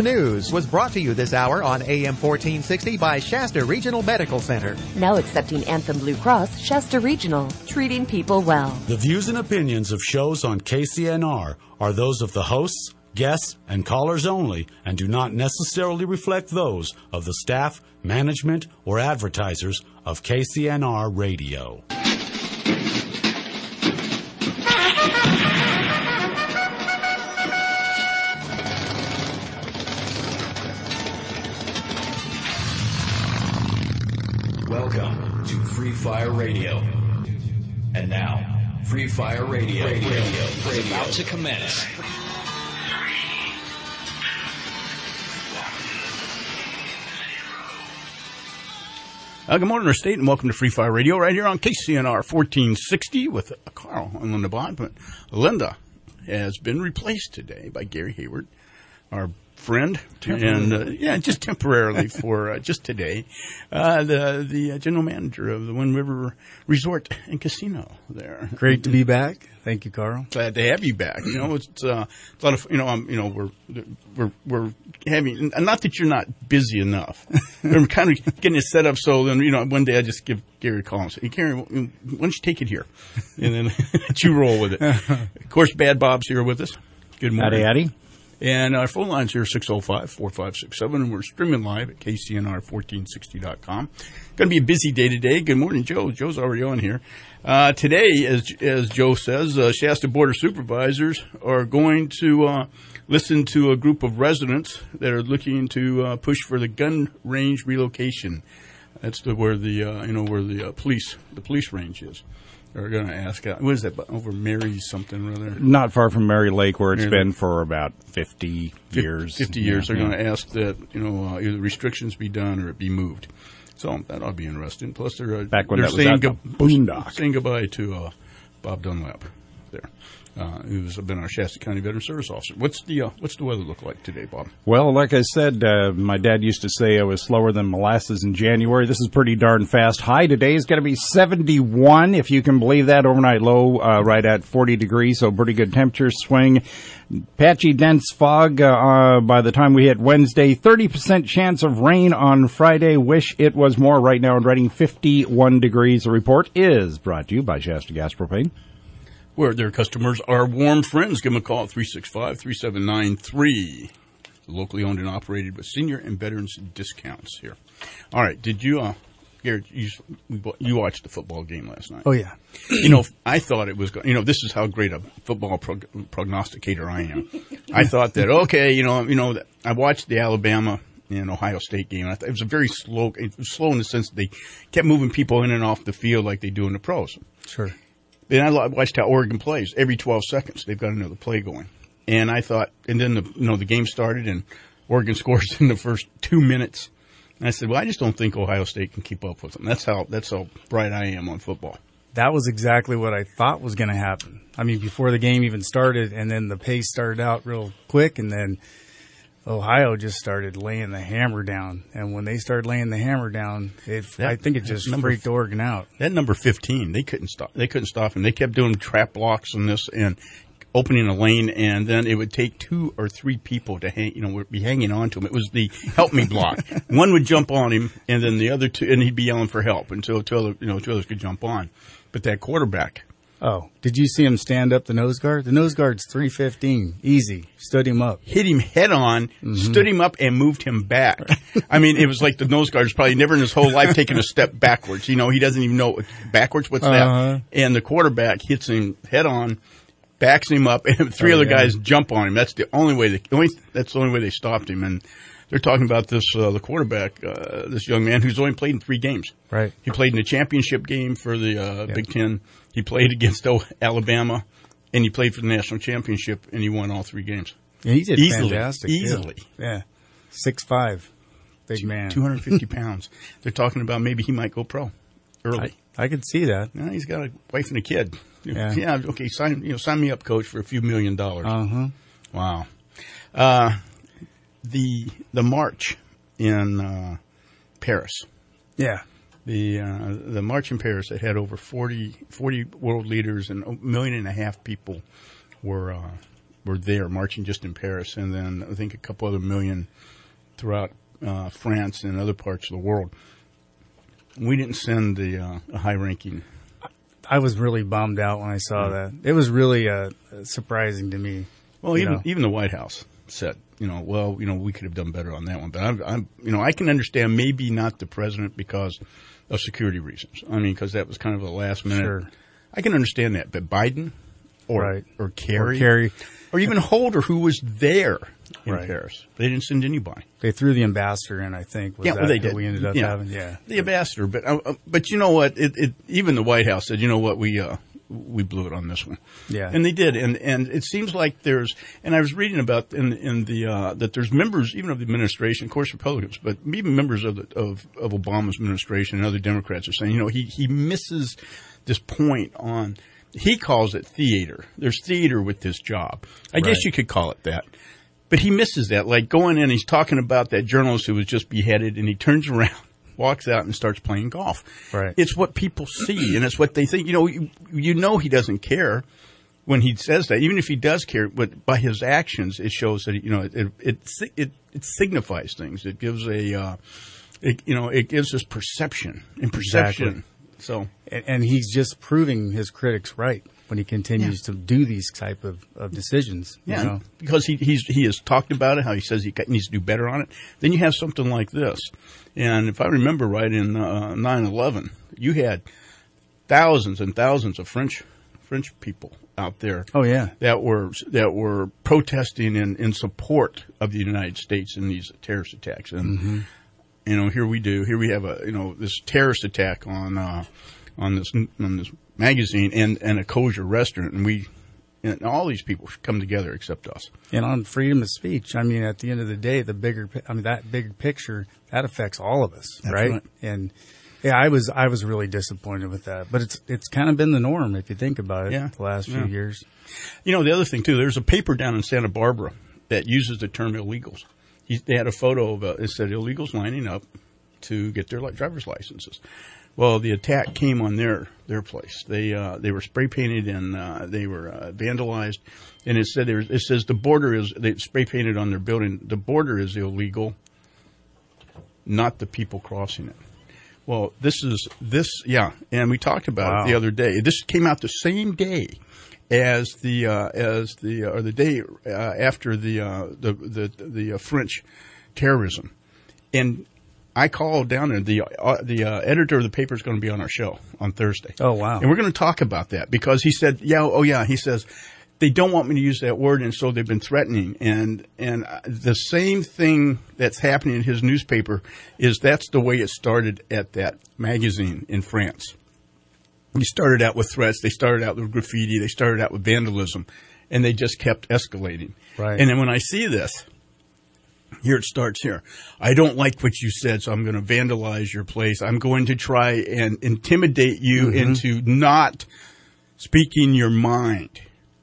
News was brought to you this hour on AM 1460 by Shasta Regional Medical Center. Now accepting Anthem Blue Cross, Shasta Regional, treating people well. The views and opinions of shows on KCNR are those of the hosts, guests, and callers only, and do not necessarily reflect those of the staff, management, or advertisers of KCNR Radio. Welcome to Free Fire Radio. And now, Free Fire Radio is about to commence. Good morning, our state, and welcome to Free Fire Radio right here on KCNR 1460 with Carl and Linda Bond. But Linda has been replaced today by Gary Hayward, our friend, and just temporarily for just today, the general manager of the Wind River Resort and Casino there. Great to be back. Thank you, Carl. Glad to have you back. You know, it's a lot of we're having, not that you're not busy enough. We're kind of getting it set up so then one day I just give Gary a call and say, "Hey, Gary, why don't you take it here?" And then you roll with it. Of course, Bad Bob's here with us. Good morning. Howdy. And our phone lines here are 605-4567, and we're streaming live at KCNR1460.com. Going to be a busy day today. Good morning, Joe. Joe's already on here. Today, as Joe says, Shasta Board of Supervisors are going to listen to a group of residents that are looking to push for the gun range relocation. That's where the police range is. They're going to ask, what is that, over Mary something or other? Not far from Mary Lake, where it's been for about 50 years. 50 years. They're going to ask that, either restrictions be done or it be moved. So that ought to be interesting. Plus, they're saying goodbye to Bob Dunlap there, who's been our Shasta County Veteran Service Officer. What's the weather look like today, Bob? Well, like I said, my dad used to say I was slower than molasses in January. This is pretty darn fast. High today is going to be 71, if you can believe that. Overnight low right at 40 degrees, so pretty good temperature swing. Patchy, dense fog by the time we hit Wednesday. 30% chance of rain on Friday. Wish it was more. Right now in Reading, 51 degrees. The report is brought to you by Shasta Gas Propane, where their customers are warm friends. Give them a call at 365-3793. Locally owned and operated with senior and veterans discounts here. All right. Did you, Garrett, you watched the football game last night? Oh, yeah. I thought it was, this is how great a football prognosticator I am. I thought that, okay, I watched the Alabama and Ohio State game. I thought it was very slow. It was slow in the sense that they kept moving people in and off the field like they do in the pros. Sure. Then I watched how Oregon plays. Every 12 seconds, they've got another play going. And I thought, and then the game started, and Oregon scores in the first 2 minutes. And I said, well, I just don't think Ohio State can keep up with them. That's how bright I am on football. That was exactly what I thought was going to happen. I mean, before the game even started, and then the pace started out real quick, and then Ohio just started laying the hammer down. And when they started laying the hammer down, I think it just freaked Oregon out. That number 15, they couldn't stop him. They kept doing trap blocks and this and opening a lane, and then it would take 2 or 3 people to be hanging on to him. It was the help me block. One would jump on him, and then the other 2, and he'd be yelling for help until 2 others could jump on. But that quarterback. Oh, did you see him stand up the nose guard? The nose guard's 315. Easy. Stood him up. Hit him head on, stood him up, and moved him back. I mean, it was like the nose guard's probably never in his whole life taken a step backwards. He doesn't even know backwards. What's that? And the quarterback hits him head on, backs him up, and 3 other guys jump on him. That's the only way they stopped him. And they're talking about this, the quarterback, this young man who's only played in 3 games. Right. He played in the championship game for the Big Ten. He played against Alabama, and he played for the national championship, and he won all 3 games. Yeah, he did fantastic. Easily. Yeah. 6'5", big man. 250 pounds. They're talking about maybe he might go pro early. I could see that. No, he's got a wife and a kid. Yeah. Okay. Sign me up, coach, for a few $1 million. Wow. The march in Paris. Yeah. The march in Paris that had over 40 world leaders and 1.5 million people were were there marching just in Paris, and then I think a couple other million throughout France and other parts of the world. We didn't send a high-ranking. I was really bummed out when I saw that. It was really surprising to me. Well, even the White House said, we could have done better on that one. But I can understand maybe not the president because of security reasons. I mean, because that was kind of a last minute. Sure. I can understand that, but Biden or Kerry or even Holder, who was there in Paris, they didn't send anybody. They threw the ambassador in, I think. They did. We ended up having, the ambassador. But you know what? Even the White House said, you know what, we blew it on this one. Yeah, and they did. And it seems like and I was reading about that there's members even of the administration, of course Republicans, but even members of Obama's administration and other Democrats are saying, he misses this point on. He calls it theater. There's theater with this job. I guess you could call it that. But he misses that. Like going in, he's talking about that journalist who was just beheaded, and he turns around, walks out, and starts playing golf. Right. It's what people see, and it's what they think. He doesn't care when he says that. Even if he does care, but by his actions, it shows that it signifies things. It gives it gives us perception and perception. Exactly. So, and he's just proving his critics right when he continues to do these type of decisions. Yeah, because he has talked about it, how he says he needs to do better on it. Then you have something like this. And if I remember right, in 9/11, you had thousands and thousands of French people out there. Oh yeah, that were protesting in support of the United States in these terrorist attacks. And here we have this terrorist attack on this magazine and a kosher restaurant, and all these people should come together except us. And on freedom of speech, I mean, at the end of the day, that big picture that affects all of us, right? And yeah, I was really disappointed with that, but it's kind of been the norm if you think about it. The last few years. The other thing too, there's a paper down in Santa Barbara that uses the term illegals. They had a photo of it said illegals lining up to get their driver's licenses. Well, the attack came on their place. They were spray painted and they were vandalized. And it says the border is, they spray painted on their building, the border is illegal, not the people crossing it. Well, and we talked about it the other day. This came out the same day as the day after the French terrorism, and I called down there. The editor of the paper is going to be on our show on Thursday. Oh wow! And we're going to talk about that because he said, he says they don't want me to use that word, and so they've been threatening. And the same thing that's happening in his newspaper that's the way it started at that magazine in France. They started out with threats. They started out with graffiti. They started out with vandalism, and they just kept escalating. Right. And then when I see this, here it starts here. I don't like what you said, so I'm going to vandalize your place. I'm going to try and intimidate you into not speaking your mind.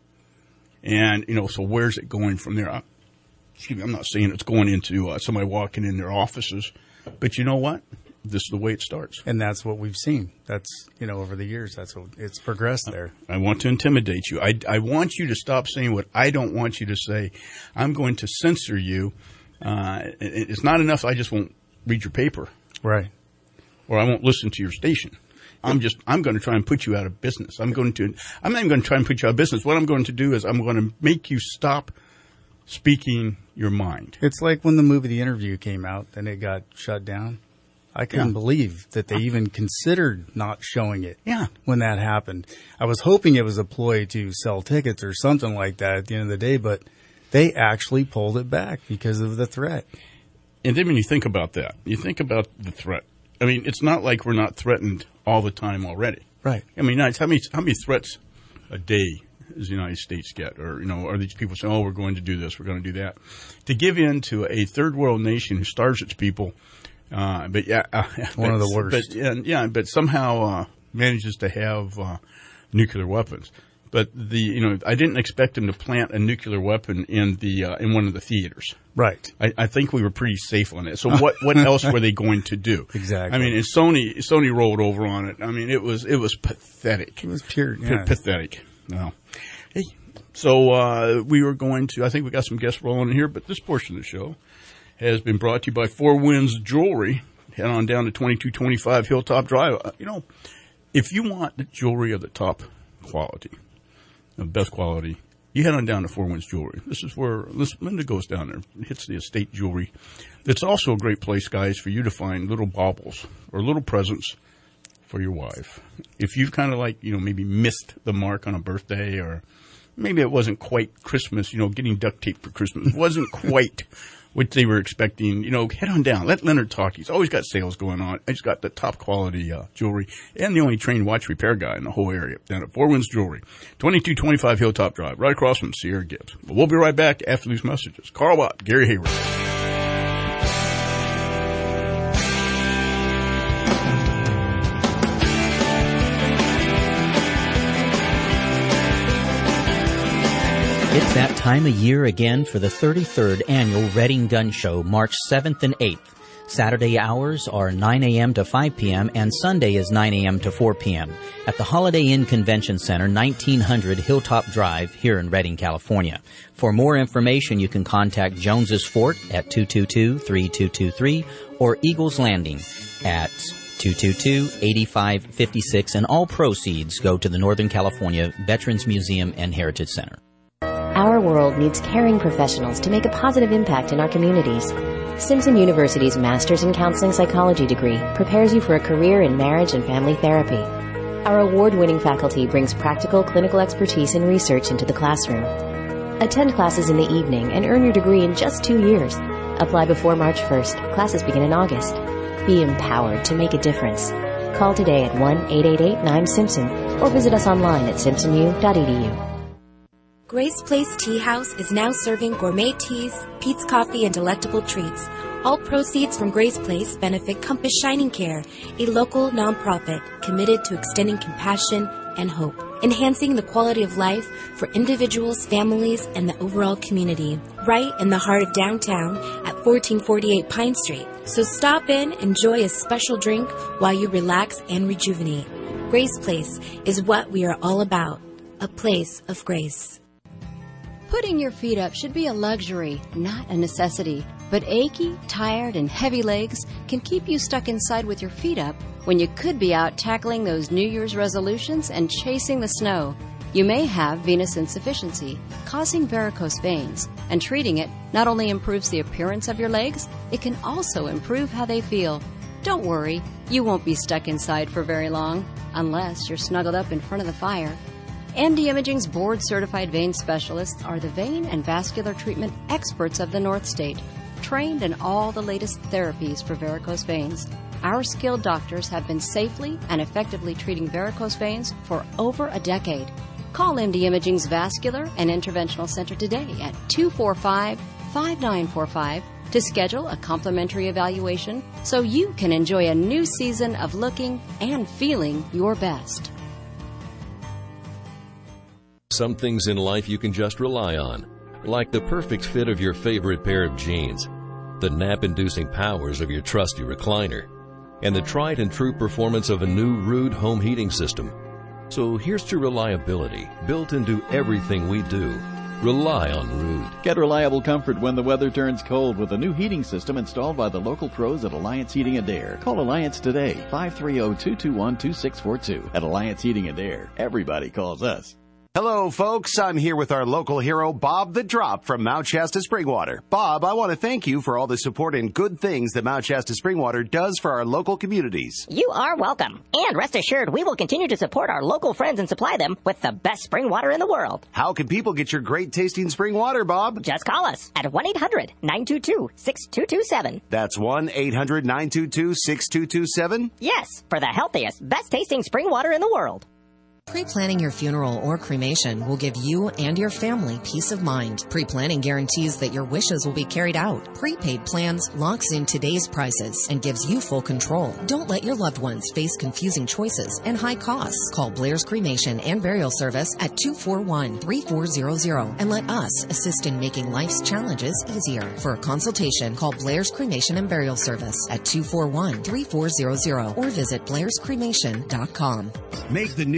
And, so where's it going from there? I'm not saying it's going into somebody walking in their offices, but you know what? This is the way it starts. And that's what we've seen. That's, over the years, that's what it's progressed there. I want to intimidate you. I want you to stop saying what I don't want you to say. I'm going to censor you. It's not enough I just won't read your paper. Right. Or I won't listen to your station. I'm going to try and put you out of business. I'm not even going to try and put you out of business. What I'm going to do is I'm going to make you stop speaking your mind. It's like when the movie The Interview came out and it got shut down. I couldn't believe that they even considered not showing it when that happened. I was hoping it was a ploy to sell tickets or something like that at the end of the day, but they actually pulled it back because of the threat. And then when you think about that, you think about the threat. I mean, it's not like we're not threatened all the time already. Right. I mean, how many threats a day does the United States get? Or, are these people saying, we're going to do this, we're going to do that? To give in to a third world nation who starves its people, one of the worst. But somehow manages to have nuclear weapons. But I didn't expect them to plant a nuclear weapon in one of the theaters. Right. I think we were pretty safe on it. So what else were they going to do? Exactly. I mean, and Sony rolled over on it. I mean, it was pathetic. It was pure pathetic. No. Hey, So we were going to, I think we got some guests rolling in here, but this portion of the show has been brought to you by Four Winds Jewelry. Head on down to 2225 Hilltop Drive. If you want the jewelry of the top quality, the best quality, you head on down to Four Winds Jewelry. This is where Linda goes down there, hits the estate jewelry. It's also a great place, guys, for you to find little baubles or little presents for your wife. If you've kind of maybe missed the mark on a birthday, or maybe it wasn't quite Christmas, getting duct tape for Christmas wasn't quite what they were expecting, head on down. Let Leonard talk. He's always got sales going on. He's got the top quality jewelry and the only trained watch repair guy in the whole area down at Four Winds Jewelry, 2225 Hilltop Drive, right across from Sierra Gibbs. But we'll be right back after these messages. Carl Watt, Gary Hayward. It's that time of year again for the 33rd Annual Reading Gun Show, March 7th and 8th. Saturday hours are 9 a.m. to 5 p.m. and Sunday is 9 a.m. to 4 p.m. at the Holiday Inn Convention Center, 1900 Hilltop Drive here in Redding, California. For more information, you can contact Jones's Fort at 222-3223 or Eagles Landing at 222-8556, and all proceeds go to the Northern California Veterans Museum and Heritage Center. Our world needs caring professionals to make a positive impact in our communities. Simpson University's Master's in Counseling Psychology degree prepares you for a career in marriage and family therapy. Our award-winning faculty brings practical clinical expertise and research into the classroom. Attend classes in the evening and earn your degree in just 2 years. Apply before March 1st. Classes begin in August. Be empowered to make a difference. Call today at 1-888-9-SIMPSON or visit us online at simpsonu.edu. Grace Place Tea House is now serving gourmet teas, Pete's Coffee, and delectable treats. All proceeds from Grace Place benefit Compass Shining Care, a local nonprofit committed to extending compassion and hope, enhancing the quality of life for individuals, families, and the overall community. Right in the heart of downtown at 1448 Pine Street. So stop in, enjoy a special drink while you relax and rejuvenate. Grace Place is what we are all about, a place of grace. Putting your feet up should be a luxury, not a necessity. But achy, tired, and heavy legs can keep you stuck inside with your feet up when you could be out tackling those New Year's resolutions and chasing the snow. You may have venous insufficiency, causing varicose veins, and treating it not only improves the appearance of your legs, it can also improve how they feel. Don't worry, you won't be stuck inside for very long, unless you're snuggled up in front of the fire. MD Imaging's board-certified vein specialists are the vein and vascular treatment experts of the North State, trained in all the latest therapies for varicose veins. Our skilled doctors have been safely and effectively treating varicose veins for over a decade. Call MD Imaging's Vascular and Interventional Center today at 245-5945 to schedule a complimentary evaluation so you can enjoy a new season of looking and feeling your best. Some things in life you can just rely on, like the perfect fit of your favorite pair of jeans, the nap-inducing powers of your trusty recliner, and the tried and true performance of a new Ruud home heating system. So here's to reliability, built into everything we do. Rely on Ruud. Get reliable comfort when the weather turns cold with a new heating system installed by the local pros at Alliance Heating and Air. Call Alliance today, 530-221-2642. At Alliance Heating and Air, everybody calls us. Hello, folks. I'm here with our local hero, Bob the Drop from Mount Shasta Springwater. Bob, I want to thank you for all the support and good things that Mount Shasta Springwater does for our local communities. You are welcome. And rest assured, we will continue to support our local friends and supply them with the best spring water in the world. How can people get your great tasting spring water, Bob? Just call us at 1-800-922-6227. That's 1-800-922-6227? Yes, for the healthiest, best tasting spring water in the world. Pre-planning your funeral or cremation will give you and your family peace of mind. Pre-planning guarantees that your wishes will be carried out. Prepaid plans locks in today's prices and gives you full control. Don't let your loved ones face confusing choices and high costs. Call Blair's Cremation and Burial Service at 241-3400 and let us assist in making life's challenges easier. For a consultation, call Blair's Cremation and Burial Service at 241-3400 or visit blairscremation.com. Make the new year a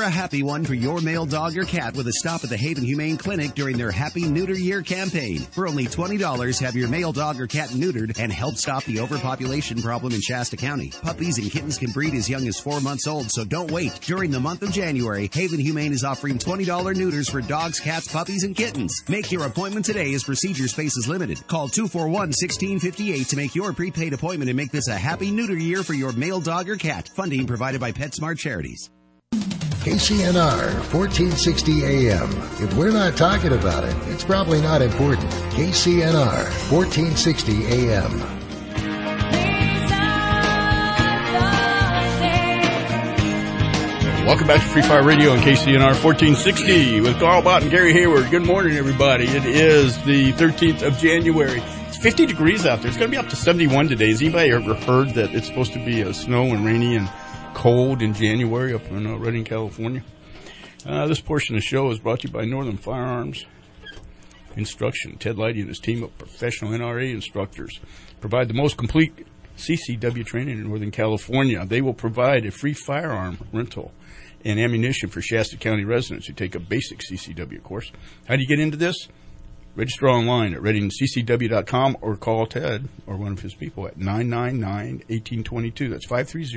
a happy one for your male dog or cat with a stop at the Haven Humane Clinic during their Happy Neuter Year campaign. For only $20, have your male dog or cat neutered and help stop the overpopulation problem in Shasta County. Puppies and kittens can breed as young as 4 months old, so don't wait. During the month of January, Haven Humane is offering $20 neuters for dogs, cats, puppies, and kittens. Make your appointment today as procedure space is limited. Call 241-1658 to make your prepaid appointment and make this a Happy Neuter Year for your male dog or cat. Funding provided by PetSmart Charities. KCNR 1460 AM. If we're not talking about it, it's probably not important. KCNR 1460 AM. Welcome back to Free Fire Radio on KCNR 1460 with Carl Bott and Gary Hayward. Good morning, everybody. It is the 13th of January. It's 50 degrees out there. It's going to be up to 71 today. Has anybody ever heard that it's supposed to be snow and rainy and cold in January up in Redding, California? This portion of the show is brought to you by Northern Firearms Instruction. Ted Lighty and his team of professional NRA instructors provide the most complete CCW training in Northern California. They will provide a free firearm rental and ammunition for Shasta County residents who take a basic CCW course. How do you get into this? Register online at readingccw.com or call Ted or one of his people at 999-1822. That's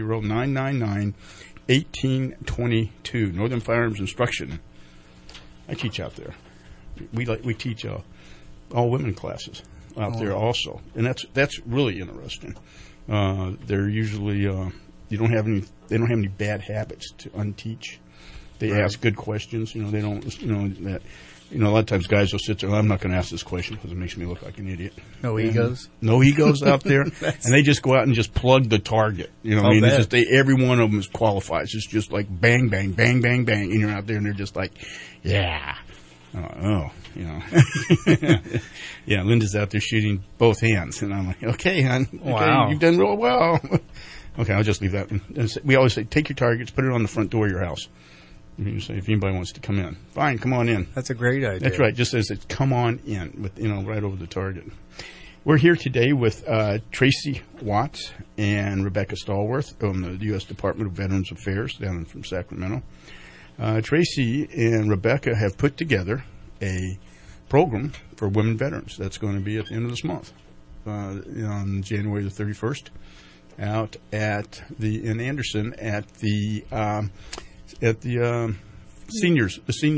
530-999-1822. Northern Firearms Instruction. I teach out there. We teach all women classes out there also, and that's really interesting. They're usually they don't have any bad habits to unteach. They ask good questions. They don't. A lot of times guys will sit there. I'm not going to ask this question because it makes me look like an idiot. No egos. No egos out there, and they just go out and just plug the target. It's just every one of them is qualifies. It's just like bang, bang, bang, bang, bang, and you're out there and they're just like, yeah. Yeah, Linda's out there shooting both hands, and I'm like, okay, hon, wow, you've done real well. Okay, I'll just leave that. We always say, take your targets, put it on the front door of your house. You say, if anybody wants to come in, fine, come on in. That's a great idea. That's right. Just as it's come on in, with right over the target. We're here today with Tracy Watts and Rebecca Stallworth from the U.S. Department of Veterans Affairs down from Sacramento. Tracy and Rebecca have put together a program for women veterans that's going to be at the end of this month, on January the 31st, out in Anderson at the seniors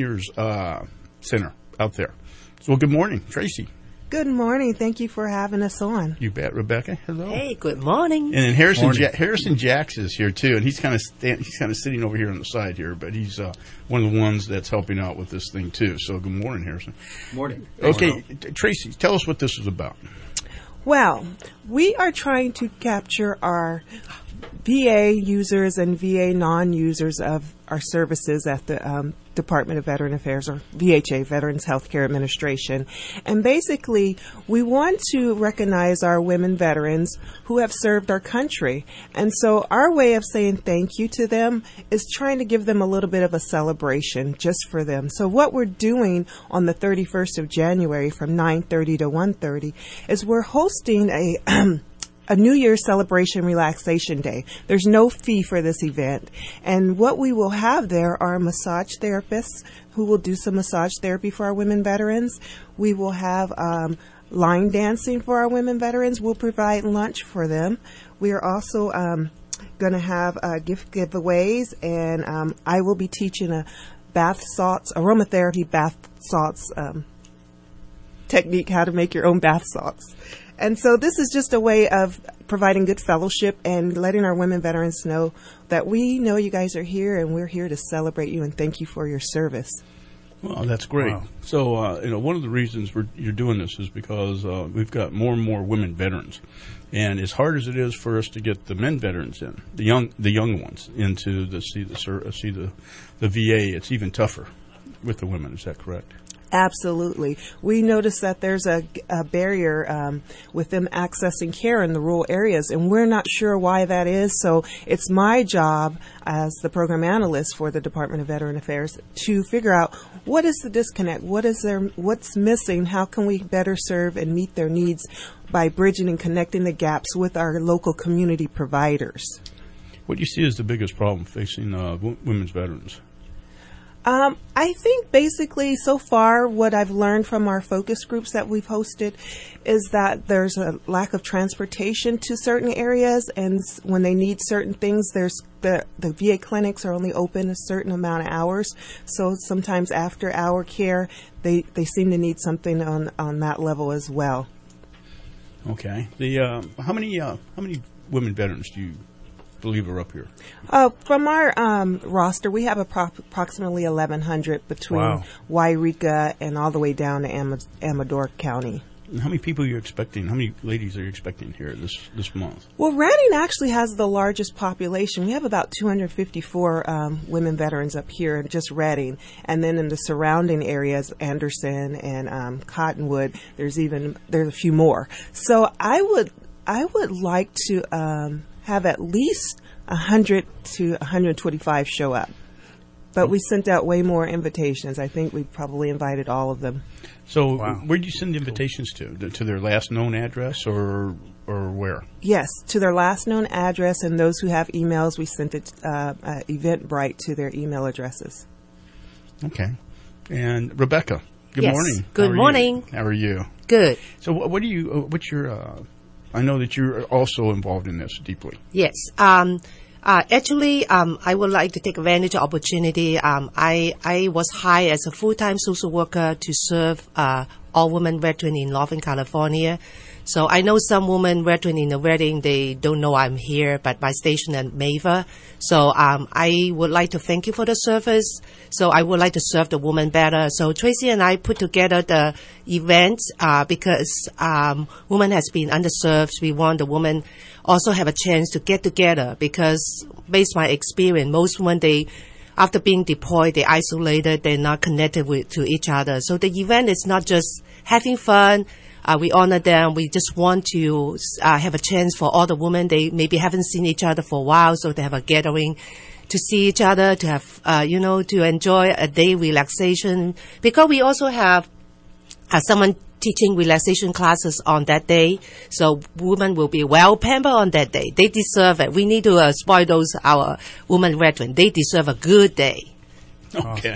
center out there. So, good morning, Tracy. Good morning. Thank you for having us on. You bet, Rebecca. Hello. Hey, good morning. And then Harrison Jacks is here too, and he's kind of sitting over here on the side here, but he's one of the ones that's helping out with this thing too. So, good morning, Harrison. Morning. Okay, Tracy, tell us what this is about. Well, we are trying to capture our VA users and VA non-users of our services at the Department of Veteran Affairs, or VHA, Veterans Healthcare Administration. And basically, we want to recognize our women veterans who have served our country. And so our way of saying thank you to them is trying to give them a little bit of a celebration just for them. So what we're doing on the 31st of January from 9:30 to 1:30 is we're hosting a New Year's celebration relaxation day. There's no fee for this event. And what we will have there are massage therapists who will do some massage therapy for our women veterans. We will have line dancing for our women veterans. We'll provide lunch for them. We are also going to have gift giveaways, and I will be teaching a bath salts, aromatherapy bath salts technique, how to make your own bath salts. And so this is just a way of providing good fellowship and letting our women veterans know that we know you guys are here and we're here to celebrate you and thank you for your service. Well, that's great. Wow. So, one of the reasons you're doing this is because we've got more and more women veterans. And as hard as it is for us to get the men veterans in, the young ones, into the VA, it's even tougher with the women. Is that correct? Absolutely. We notice that there's a barrier with them accessing care in the rural areas, and we're not sure why that is. So it's my job as the program analyst for the Department of Veteran Affairs to figure out what is the disconnect, what's missing, how can we better serve and meet their needs by bridging and connecting the gaps with our local community providers. What do you see as the biggest problem facing women's veterans? I think basically so far what I've learned from our focus groups that we've hosted is that there's a lack of transportation to certain areas, and when they need certain things, there's the VA clinics are only open a certain amount of hours. So sometimes after hour care, they seem to need something on that level as well. Okay. How many women veterans do you believe are up here? From our roster, we have approximately 1,100 between Wairika and all the way down to Amador County. And how many people are you expecting? How many ladies are you expecting here this month? Well, Redding actually has the largest population. We have about 254 women veterans up here in just Redding, and then in the surrounding areas, Anderson and Cottonwood, there's a few more. So I would like to have at least 100 to 125 show up. But we sent out way more invitations. I think we probably invited all of them. So where do you send invitations to? To their last known address or where? Yes, to their last known address, and those who have emails, we sent it Eventbrite to their email addresses. Okay. And Rebecca, good morning. Good morning. How are you? Good. So what's your I know that you're also involved in this deeply. Yes. Actually, I would like to take advantage of the opportunity. I was hired as a full-time social worker to serve all women veterans in Northern California. So I know some women veterans in the Redding, they don't know I'm here, but my station at Maver. So I would like to thank you for the service. So I would like to serve the woman better. So Tracy and I put together the event because women has been underserved. We want the women also have a chance to get together because based on my experience, most women, after being deployed, they're isolated, they're not connected to each other. So the event is not just having fun. We honor them. We just want to have a chance for all the women. They maybe haven't seen each other for a while, so they have a gathering to see each other, to have, to enjoy a day relaxation. Because we also have someone teaching relaxation classes on that day, so women will be well pampered on that day. They deserve it. We need to spoil our women veterans. They deserve a good day. Okay.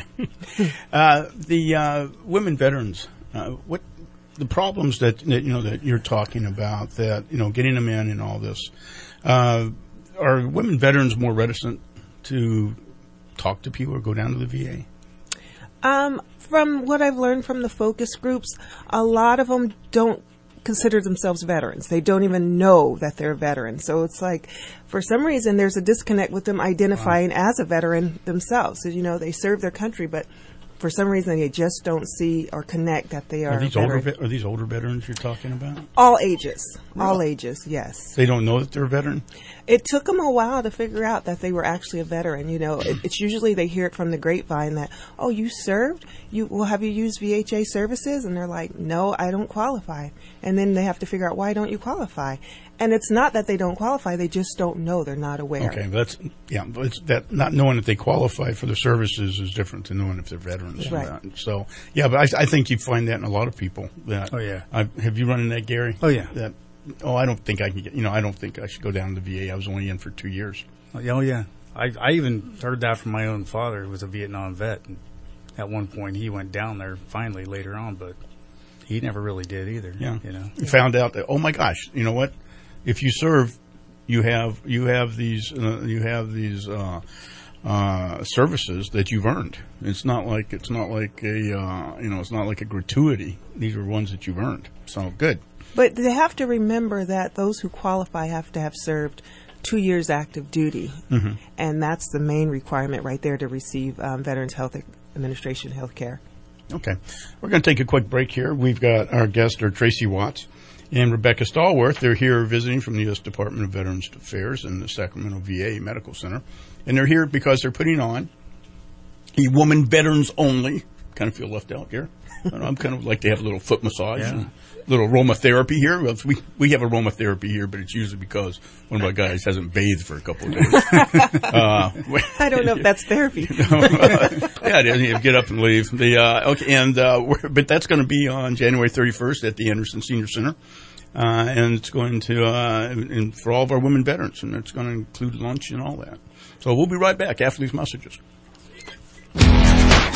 The women veterans, what the problems that you're talking about, that getting them in and all this, are women veterans more reticent to talk to people or go down to the VA? From what I've learned from the focus groups, a lot of them don't consider themselves veterans. They don't even know that they're veterans. So it's like, for some reason, there's a disconnect with them identifying as a veteran themselves. So, they serve their country, but for some reason, they just don't see or connect that they are veterans. Are these older veterans you're talking about? All ages. Really? All ages, yes. They don't know that they're a veteran? It took them a while to figure out that they were actually a veteran. It's usually they hear it from the grapevine that, oh, you served? Have you used VHA services? And they're like, no, I don't qualify. And then they have to figure out, why don't you qualify? And it's not that they don't qualify, they just don't know, they're not aware. Okay, but it's that not knowing that they qualify for the services is different than knowing if they're veterans. Right. So, but I think you find that in a lot of people. That, oh, yeah. Have you run into that, Gary? Oh, yeah. I don't think I can get, I don't think I should go down to the VA. I was only in for 2 years. Oh, yeah. I even heard that from my own father, who was a Vietnam vet. And at one point, he went down there finally later on, but he never really did either. Yeah. He found out that, oh, my gosh, you know what? If you serve, you have these services that you've earned. It's not like a gratuity. These are ones that you've earned. So good. But they have to remember that those who qualify have to have served 2 years active duty, and that's the main requirement right there to receive Veterans Health Administration health care. Okay, we're going to take a quick break here. We've got our guests are Tracy Watts and Rebecca Stallworth. They're here visiting from the U.S. Department of Veterans Affairs in the Sacramento VA Medical Center. And they're here because they're putting on a woman veterans only. Kind of feel left out here. I'm kind of like to have a little foot massage, and a little aromatherapy here. We have aromatherapy here, but it's usually because one of my guys hasn't bathed for a couple of days. I don't know if that's therapy. Yeah, it is. You get up and leave. But that's going to be on January 31st at the Anderson Senior Center. And it's going to, and for all of our women veterans, and it's going to include lunch and all that. So we'll be right back after these messages.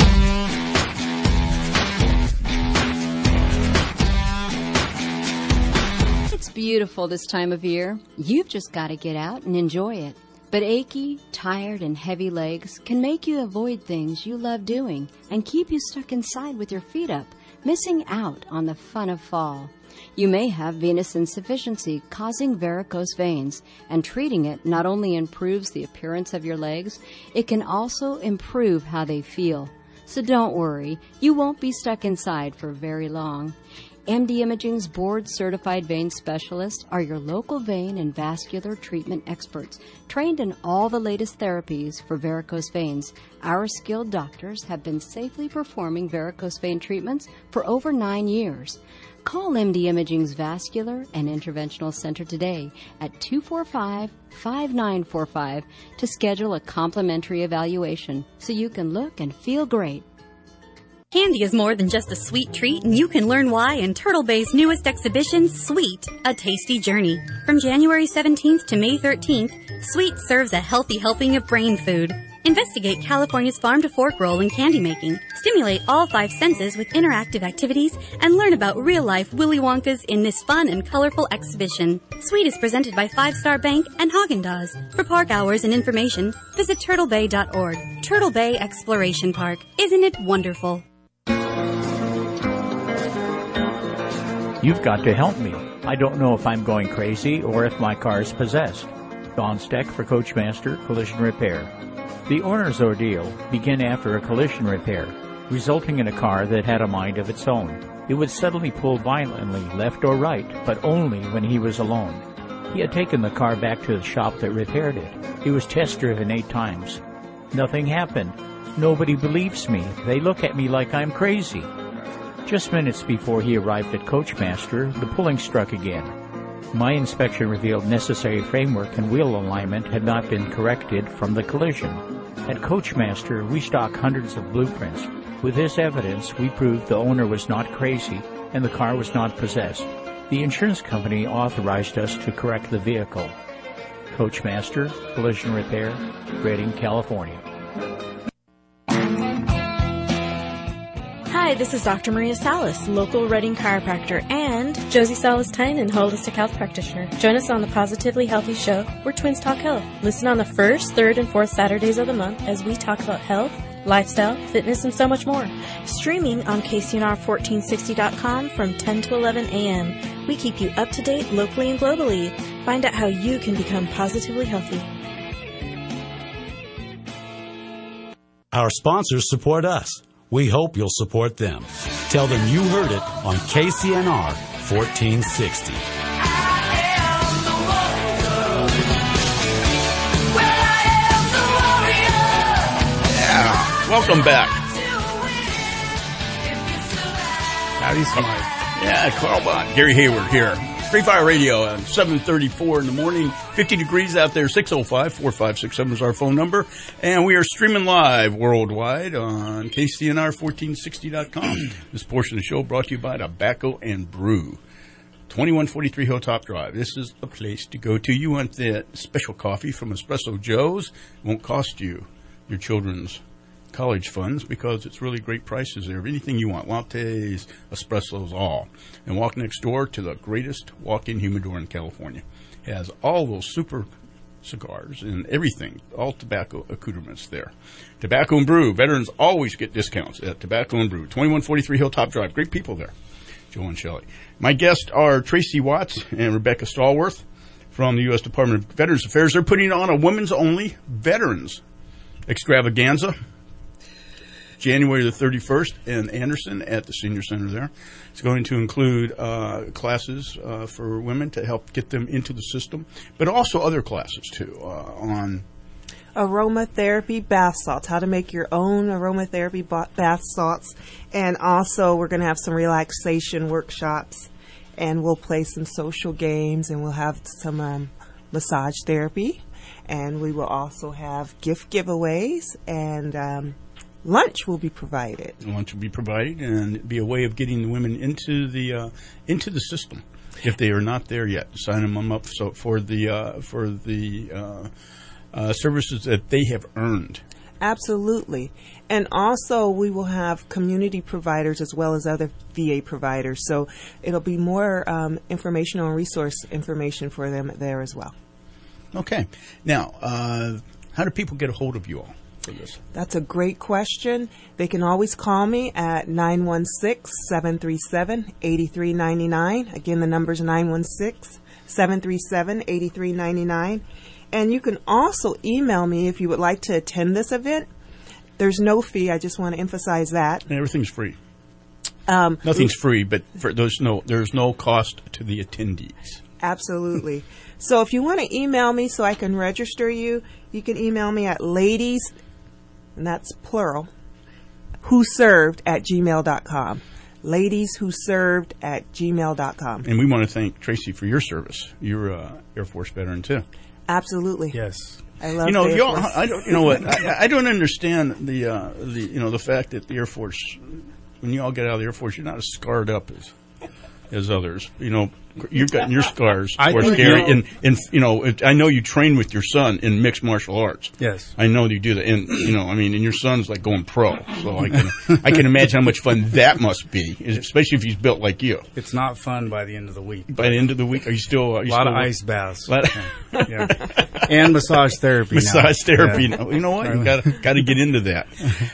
beautiful this time of year. You've just got to get out and enjoy it. But achy, tired, and heavy legs can make you avoid things you love doing and keep you stuck inside with your feet up, missing out on the fun of fall. You may have venous insufficiency causing varicose veins, and treating it not only improves the appearance of your legs, it can also improve how they feel. So don't worry, you won't be stuck inside for very long. MD Imaging's board-certified vein specialists are your local vein and vascular treatment experts, trained in all the latest therapies for varicose veins. Our skilled doctors have been safely performing varicose vein treatments for over 9 years. Call MD Imaging's Vascular and Interventional Center today at 245-5945 to schedule a complimentary evaluation so you can look and feel great. Candy is more than just a sweet treat, and you can learn why in Turtle Bay's newest exhibition, Sweet, A Tasty Journey. From January 17th to May 13th, Sweet serves a healthy helping of brain food. Investigate California's farm-to-fork role in candy making, stimulate all 5 senses with interactive activities, and learn about real-life Willy Wonkas in this fun and colorful exhibition. Sweet is presented by 5 Star Bank and Haagen-Dazs. For park hours and information, visit turtlebay.org. Turtle Bay Exploration Park. Isn't it wonderful? You've got to help me. I don't know if I'm going crazy or if my car is possessed. Don Steck for Coachmaster Collision Repair. The owner's ordeal began after a collision repair, resulting in a car that had a mind of its own. It would suddenly pull violently left or right, but only when he was alone. He had taken the car back to the shop that repaired it. It was test-driven 8 times. Nothing happened. Nobody believes me. They look at me like I'm crazy. Just minutes before he arrived at Coachmaster, the pulling struck again. My inspection revealed necessary framework and wheel alignment had not been corrected from the collision. At Coachmaster, we stock hundreds of blueprints. With this evidence, we proved the owner was not crazy and the car was not possessed. The insurance company authorized us to correct the vehicle. Coachmaster Collision Repair, Redding, California. Hi, this is Dr. Maria Salas, local Redding chiropractor, and Josie Salas-Tynan, holistic health practitioner. Join us on the Positively Healthy Show, where twins talk health. Listen on the 1st, 3rd, and 4th Saturdays of the month as we talk about health, lifestyle, fitness, and so much more. Streaming on KCNR1460.com from 10 to 11 a.m. We keep you up to date locally and globally. Find out how you can become positively healthy. Our sponsors support us. We hope you'll support them. Tell them you heard it on KCNR 1460. Yeah. Welcome back. Howdy, Smart. Yeah, Carl Bond, Gary Hayward here. Free Fire Radio at 7:34 in the morning. 50 degrees out there. 605-4567 is our phone number. And we are streaming live worldwide on KCNR1460.com. This portion of the show brought to you by Tobacco and Brew. 2143 Hilltop Drive. This is a place to go to. You want that special coffee from Espresso Joe's. It won't cost you your children's college funds because it's really great prices there. Anything you want, lattes, espressos, all. And walk next door to the greatest walk-in humidor in California. It has all those super cigars and everything, all tobacco accoutrements there. Tobacco and Brew. Veterans always get discounts at Tobacco and Brew. 2143 Hilltop Drive. Great people there, Joe and Shelley. My guests are Tracy Watts and Rebecca Stallworth from the U.S. Department of Veterans Affairs. They're putting on a women's-only veterans extravaganza January the 31st in Anderson at the Senior Center there. It's going to include classes for women to help get them into the system, but also other classes, too, on aromatherapy bath salts, how to make your own aromatherapy bath salts. And also we're going to have some relaxation workshops, and we'll play some social games, and we'll have some massage therapy. And we will also have gift giveaways, and lunch will be provided. Lunch will be provided, and be a way of getting the women into the system if they are not there yet. Sign them up for the services that they have earned. Absolutely. And also we will have community providers as well as other VA providers. So it'll be more informational and resource information for them there as well. Okay. Now, how do people get a hold of you all for this? That's a great question. They can always call me at 916-737-8399. Again, the number's 916-737-8399. And you can also email me if you would like to attend this event. There's no fee. I just want to emphasize that. And everything's free. Nothing's free, but there's no cost to the attendees. Absolutely. So if you want to email me so I can register you, you can email me at ladies, and that's plural, whoserved@gmail.com. ladieswhoserved@gmail.com. And we want to thank Tracy for your service. You're a Air Force veteran too. Absolutely. Yes. I love the Air Force. I don't. You know what? I don't understand the fact that the Air Force, when you all get out of the Air Force, you're not as scarred up as others. You've gotten your scars. Or scary, and I know you train with your son in mixed martial arts. Yes, I know you do that, and and your son's like going pro. So I can imagine how much fun that must be, especially if he's built like you. It's not fun by the end of the week. By the end of the week, are you still a lot of ice baths? Yeah. And massage therapy. Massage therapy. Yeah. Now. You know what? You got to get into that.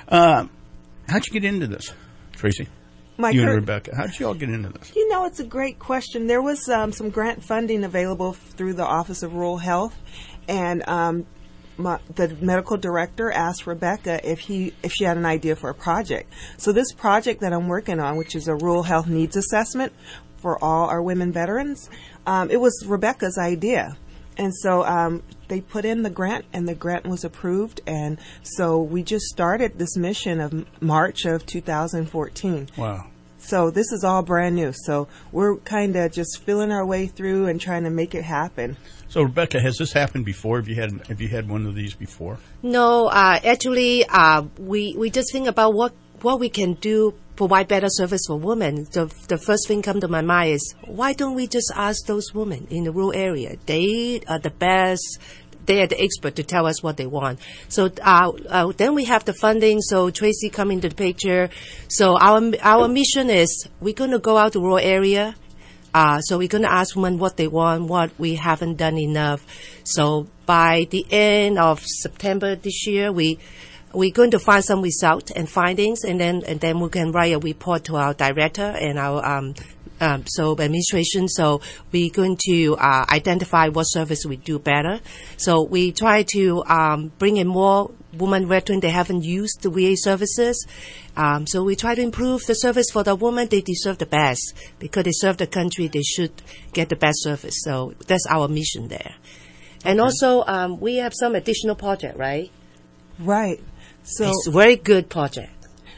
How'd you get into this, Tracy? You and Rebecca. How'd you all get into this? It's a great question. There was some grant funding available through the Office of Rural Health, and the medical director asked Rebecca if she had an idea for a project. So this project that I'm working on, which is a rural health needs assessment for all our women veterans, it was Rebecca's idea. And so they put in the grant, and the grant was approved. And so we just started this mission of March of 2014. Wow. So this is all brand new. So we're kind of just feeling our way through and trying to make it happen. So Rebecca, has this happened before? Have you had one of these before? No, actually, we just think about what we can do, provide better service for women. The first thing come to my mind is, why don't we just ask those women in the rural area? They are the best. They are the expert to tell us what they want. So then we have the funding. So Tracy come into the picture. So our mission is we're going to go out to rural area. So we're going to ask women what they want, what we haven't done enough. So by the end of September this year, we're going to find some results and findings, and then we can write a report to our director and our administration. So we're going to identify what service we do better. So we try to bring in more women veterans that haven't used the VA services. So we try to improve the service for the women. They deserve the best because they serve the country. They should get the best service. So that's our mission there. And also we have some additional project, right? Right. So it's a very good project.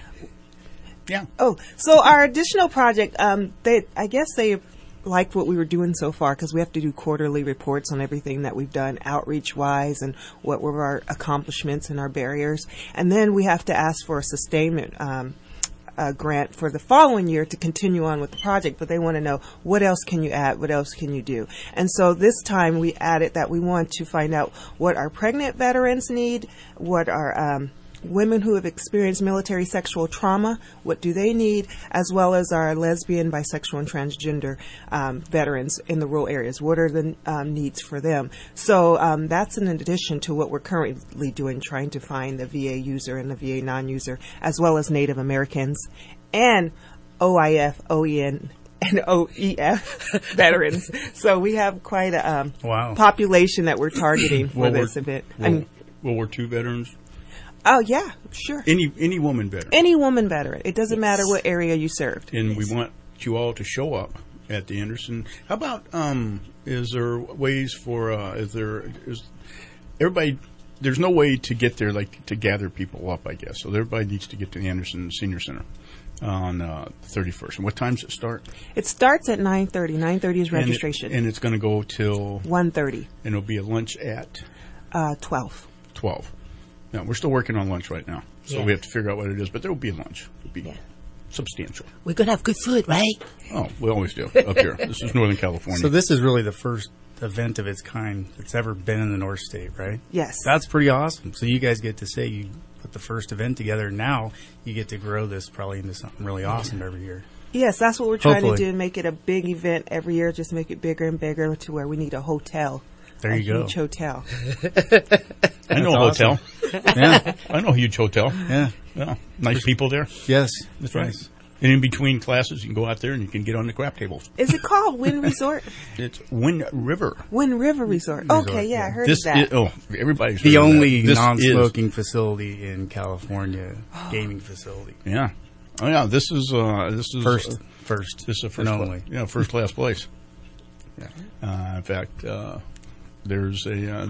Yeah. Oh, so our additional project, I guess they liked what we were doing so far because we have to do quarterly reports on everything that we've done outreach-wise and what were our accomplishments and our barriers. And then we have to ask for a sustainment grant for the following year to continue on with the project, but they want to know what else can you add, what else can you do. And so this time we added that we want to find out what our pregnant veterans need, what our women who have experienced military sexual trauma, what do they need, as well as our lesbian, bisexual, and transgender veterans in the rural areas. What are the needs for them? So that's in addition to what we're currently doing, trying to find the VA user and the VA non-user, as well as Native Americans and OIF, OEN, and OEF veterans. So we have quite a population that we're targeting for this event. World War II veterans? Oh, yeah, sure. Any woman veteran? Any woman veteran. It doesn't matter what area you served. And we want you all to show up at the Anderson. How about, is there ways for, everybody, there's no way to get there, like, to gather people up, I guess. So everybody needs to get to the Anderson Senior Center on the 31st. And what time does it start? It starts at 9:30. 9:30 is registration. And it's going to go till? 1:30. And it'll be a lunch at? 12. 12. Now, we're still working on lunch right now, so we have to figure out what it is. But there will be a lunch. It'll be substantial. We're going to have good food, right? Oh, we always do up here. This is Northern California. So this is really the first event of its kind that's ever been in the North State, right? Yes. That's pretty awesome. So you guys get to say you put the first event together. Now you get to grow this probably into something really awesome every year. Yes, that's what we're trying Hopefully. to do, make it a big event every year, just make it bigger and bigger to where we need a hotel. There you go. Huge hotel. I know a awesome. hotel. Yeah, I know a huge hotel. Yeah. Nice people there. Yes. That's right. Nice. And in between classes, you can go out there and you can get on the crap tables. Is it called Wind Resort? It's Wind River. Wind River Resort. Okay, yeah, I heard This of that. Everybody's The heard of only that. This non-smoking facility in California, gaming facility. Yeah. Oh yeah. This is First. This is a first and only. first class place. In fact, there's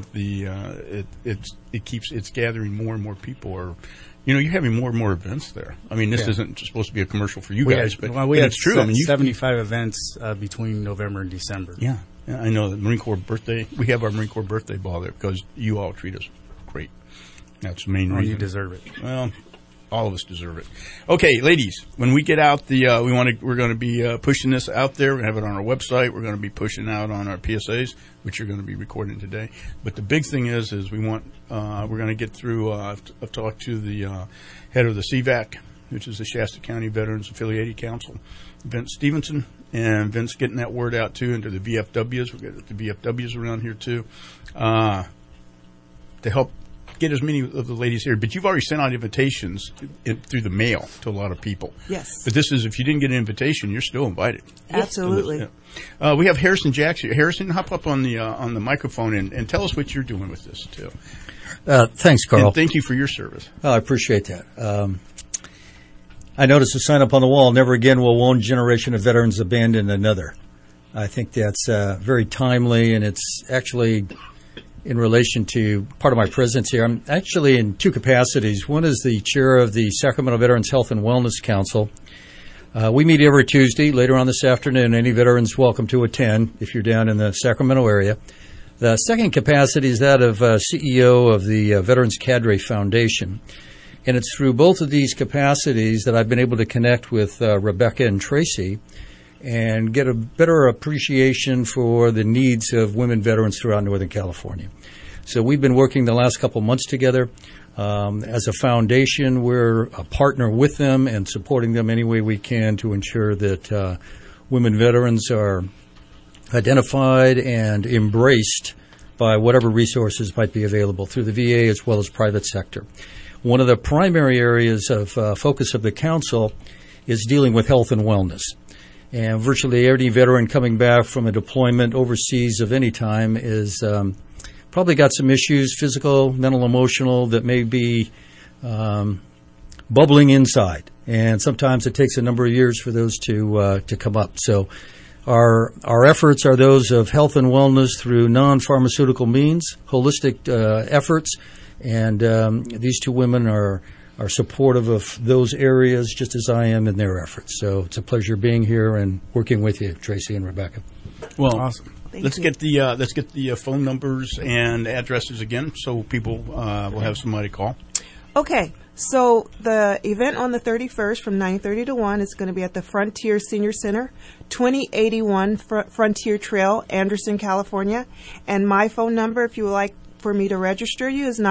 it's gathering more and more people. Or, you're having more and more events there. I mean, this isn't supposed to be a commercial for you guys, but it's true. I mean, 75 events between November and December. Yeah, I know the Marine Corps birthday. We have our Marine Corps birthday ball there because you all treat us great. That's the main reason. You deserve it. Well, all of us deserve it. Okay, ladies, when we get out we're going to be pushing this out there. We're going to have it on our website. We're going to be pushing out on our PSAs, which are going to be recording today. But the big thing is we're going to get through, I've talked to the head of the CVAC, which is the Shasta County Veterans Affiliated Council, Vince Stevenson, and Vince getting that word out too into the VFWs. We've got the VFWs around here too, to help get as many of the ladies here. But you've already sent out invitations through the mail to a lot of people. Yes. But this is, if you didn't get an invitation, you're still invited. Absolutely. We have Harrison Jackson. Harrison, hop up on the microphone and tell us what you're doing with this too. Thanks, Carl. And thank you for your service. I appreciate that. I noticed a sign up on the wall, never again will one generation of veterans abandon another. I think that's very timely, and it's actually in relation to part of my presence here. I'm actually in two capacities. One is the chair of the Sacramento Veterans Health and Wellness Council. We meet every Tuesday. Later on this afternoon, any veterans welcome to attend if you're down in the Sacramento area. The second capacity is that of CEO of the Veterans Cadre Foundation. And it's through both of these capacities that I've been able to connect with Rebecca and Tracy and get a better appreciation for the needs of women veterans throughout Northern California. So we've been working the last couple months together. As a foundation, we're a partner with them and supporting them any way we can to ensure that women veterans are identified and embraced by whatever resources might be available through the VA as well as private sector. One of the primary areas of focus of the council is dealing with health and wellness. And virtually every veteran coming back from a deployment overseas of any time is probably got some issues, physical, mental, emotional, that may be bubbling inside. And sometimes it takes a number of years for those to come up. So our efforts are those of health and wellness through non-pharmaceutical means, holistic efforts. And these two women are supportive of those areas just as I am in their efforts. So it's a pleasure being here and working with you, Tracy and Rebecca. Well, awesome. Let's get the phone numbers and addresses again so people will have somebody to call. Okay, so the event on the 31st from 9:30 to 1 is going to be at the Frontier Senior Center, 2081 Frontier Trail, Anderson, California. And my phone number, if you would like for me to register you, is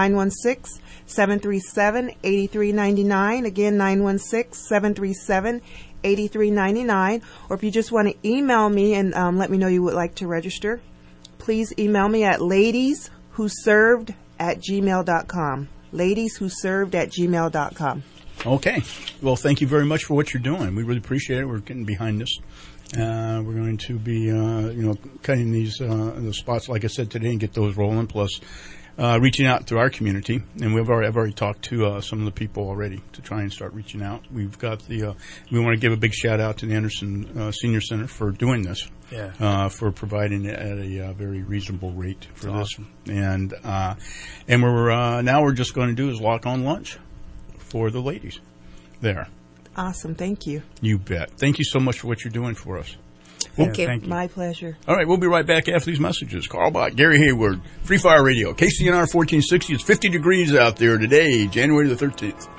916-737-8399. Again, 916-737-8399. Or if you just want to email me and let me know you would like to register, please email me at ladieswhoserved@gmail.com. ladieswhoserved@gmail.com. Okay. Well, thank you very much for what you're doing. We really appreciate it. We're getting behind this. We're going to be, cutting these the spots, like I said today, and get those rolling. Plus, reaching out to our community, and I've already talked to some of the people already to try and start reaching out. We've got we want to give a big shout out to the Anderson Senior Center for doing this. Yeah. For providing it at a very reasonable rate for this. Awesome. And we're now we're just going to do is walk on lunch for the ladies there. Awesome. Thank you. You bet. Thank you so much for what you're doing for us. Thank you. My pleasure. All right, we'll be right back after these messages. Carl Bott, Gary Hayward, Free Fire Radio, KCNR 1460. It's 50 degrees out there today, January the 13th.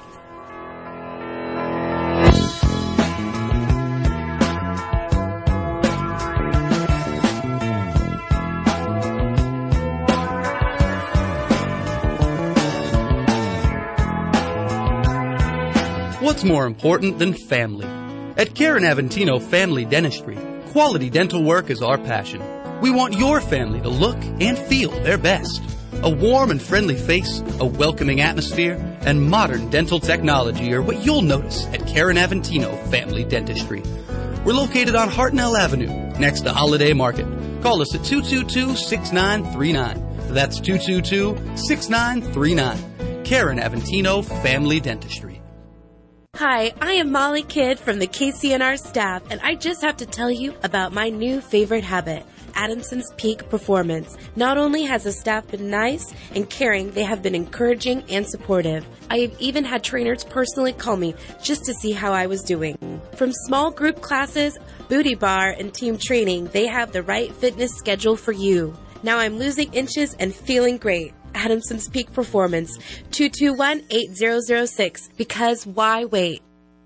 What's more important than family? At Karen Aventino Family Dentistry, quality dental work is our passion. We want your family to look and feel their best. A warm and friendly face, a welcoming atmosphere, and modern dental technology are what you'll notice at Karen Aventino Family Dentistry. We're located on Hartnell Avenue, next to Holiday Market. Call us at 222-6939. That's 222-6939. Karen Aventino Family Dentistry. Hi, I am Molly Kidd from the KCNR staff, and I just have to tell you about my new favorite habit, Adamson's Peak Performance. Not only has the staff been nice and caring, they have been encouraging and supportive. I have even had trainers personally call me just to see how I was doing. From small group classes, booty bar, and team training, they have the right fitness schedule for you. Now I'm losing inches and feeling great. Adamson's Peak Performance, 221-8006. Because why wait?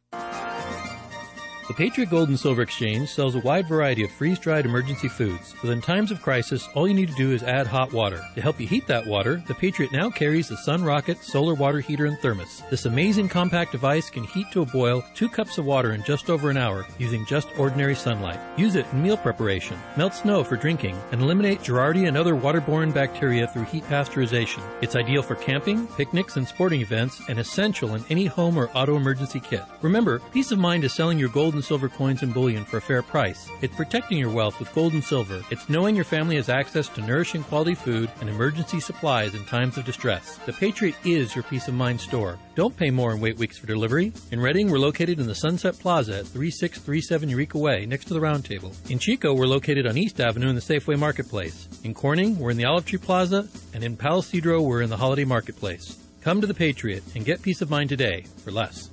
The Patriot Gold and Silver Exchange sells a wide variety of freeze-dried emergency foods. But in times of crisis, all you need to do is add hot water. To help you heat that water, the Patriot now carries the Sun Rocket Solar Water Heater and Thermos. This amazing compact device can heat to a boil 2 cups of water in just over an hour using just ordinary sunlight. Use it in meal preparation, melt snow for drinking, and eliminate Giardia and other waterborne bacteria through heat pasteurization. It's ideal for camping, picnics, and sporting events, and essential in any home or auto emergency kit. Remember, peace of mind is selling your gold and silver coins and bullion for a fair price. It's protecting your wealth with gold and silver. It's knowing your family has access to nourishing quality food and emergency supplies in times of distress. The Patriot is your peace of mind store. Don't pay more and wait weeks for delivery. In Reading, we're located in the Sunset Plaza at 3637 Eureka Way, next to the Round Table. In Chico, we're located on East Avenue in the Safeway Marketplace. In Corning, we're in the Olive Tree Plaza, and in Palo Cedro, we're in the Holiday Marketplace. Come to the Patriot and get peace of mind today for less.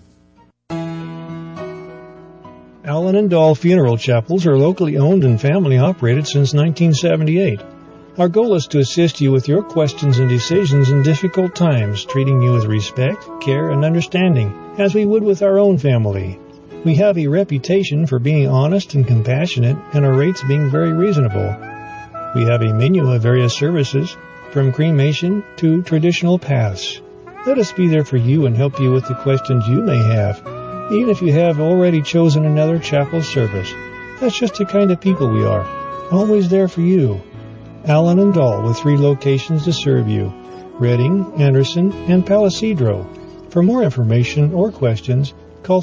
Allen and Dahl Funeral Chapels are locally owned and family operated since 1978. Our goal is to assist you with your questions and decisions in difficult times, treating you with respect, care, and understanding, as we would with our own family. We have a reputation for being honest and compassionate, and our rates being very reasonable. We have a menu of various services, from cremation to traditional paths. Let us be there for you and help you with the questions you may have, even if you have already chosen another chapel service. That's just the kind of people we are. Always there for you. Allen and Dahl with 3 locations to serve you. Reading, Anderson, and Palo Cedro. For more information or questions, call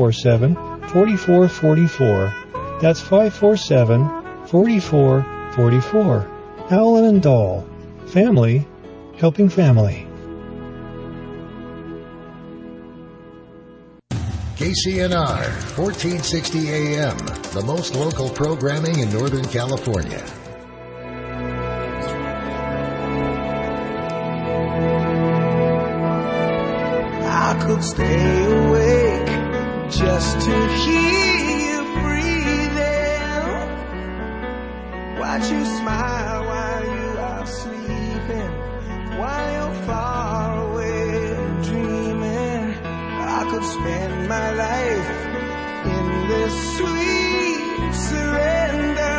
547-4444. That's 547-4444. Allen and Dahl. Family helping family. KCNR, 1460 AM, the most local programming in Northern California. I could stay awake just to hear you breathing. Watch you smile while you are sleeping, while you're far away dreaming. I could spend my life in this sweet surrender.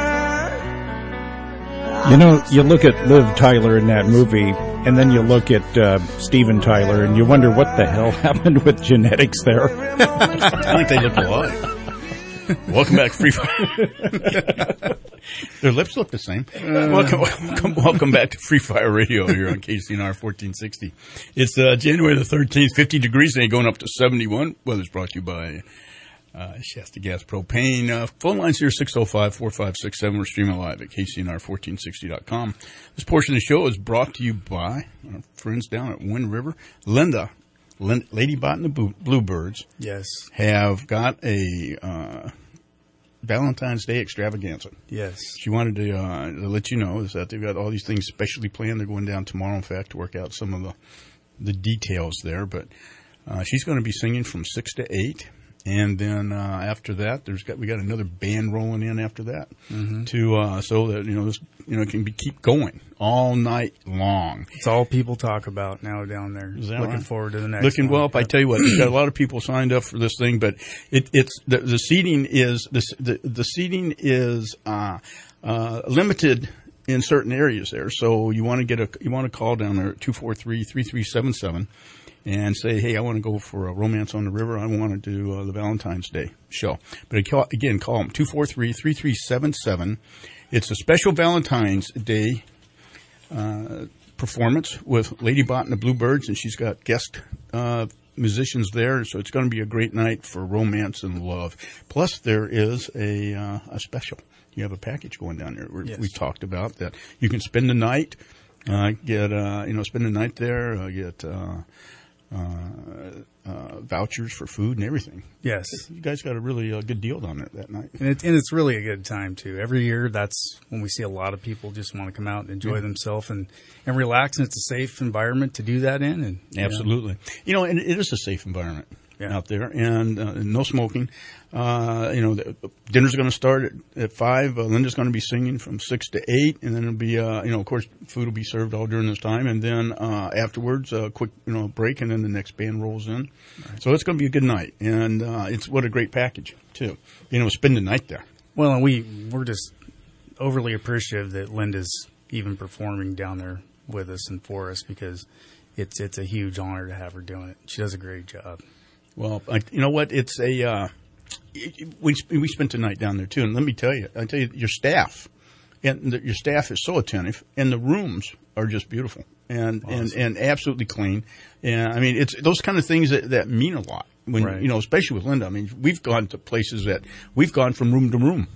You know, you look at Liv Tyler in that movie, and then you look at Steven Tyler, and you wonder what the hell happened with genetics there. I think they look alike. Welcome back, Free Fire. Their lips look the same. Welcome back to Free Fire Radio here on KCNR 1460. It's January the 13th, 50 degrees today, going up to 71. Weather's brought to you by Shasta Gas Propane. Phone lines here, 605-4567. We're streaming live at KCNR1460.com. This portion of the show is brought to you by our friends down at Wind River. Lady Bot and the Bluebirds, yes, have got a Valentine's Day extravaganza. Yes. She wanted to let you know is that they've got all these things specially planned. They're going down tomorrow, in fact, to work out some of the details there. But she's going to be singing from 6 to 8. And then after that, we got another band rolling in after that, so that this it can keep going all night long. It's all people talk about now down there. Looking right? forward to the next. Well up. I tell you what, we've got a lot of people signed up for this thing, but it's the seating is the seating is limited in certain areas there. So you want to call down there at 243-3377 and say, hey, I want to go for a Romance on the River. I want to do the Valentine's Day show. But again, call them 243-3377. It's a special Valentine's Day performance with Lady Bot and the Bluebirds, and she's got guest musicians there, so it's going to be a great night for romance and love. Plus, there is a special. You have a package going down there. Yes. We talked about that. You can spend the night, spend the night there, get vouchers for food and everything. Yes. You guys got a really good deal on it that night. And it's really a good time, too. Every year, that's when we see a lot of people just want to come out and enjoy themselves and relax, and it's a safe environment to do that in. And Absolutely. And it is a safe environment out there, and no smoking. Dinner's going to start at 5. Linda's going to be singing from 6 to 8, and then it'll be, of course, food will be served all during this time, and then afterwards, a quick, break, and then the next band rolls in. Right. So it's going to be a good night, and it's what a great package too. Spend the night there. Well, and we're just overly appreciative that Linda's even performing down there with us and for us, because it's a huge honor to have her doing it. She does a great job. Well, you know what? It's we spent the night down there too, and let me tell you, your staff, your staff is so attentive, and the rooms are just beautiful and absolutely clean. And I mean, it's those kind of things that mean a lot when especially with Linda. I mean, we've gone to places that we've gone from room to room.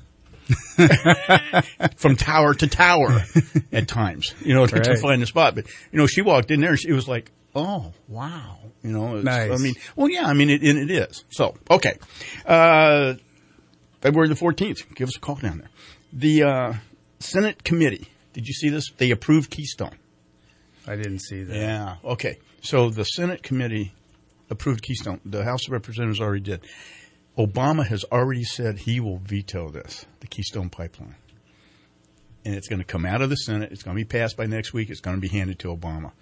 From tower to tower at times, to find a spot. But, she walked in there and it was like, oh, wow. Nice. It is. So, okay. February the 14th, give us a call down there. The Senate committee, did you see this? They approved Keystone. I didn't see that. Yeah, okay. So the Senate committee approved Keystone. The House of Representatives already did. Obama has already said he will veto this, the Keystone Pipeline. And it's going to come out of the Senate. It's going to be passed by next week. It's going to be handed to Obama.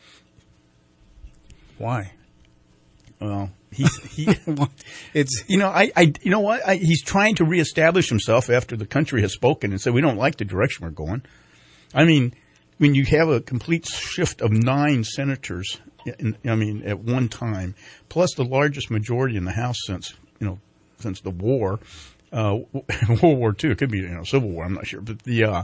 Why? Well, it's he's trying to reestablish himself after the country has spoken and said we don't like the direction we're going. I mean, when you have a complete shift of 9 senators, at one time, plus the largest majority in the House since the war, World War II, it could be Civil War, I'm not sure, but the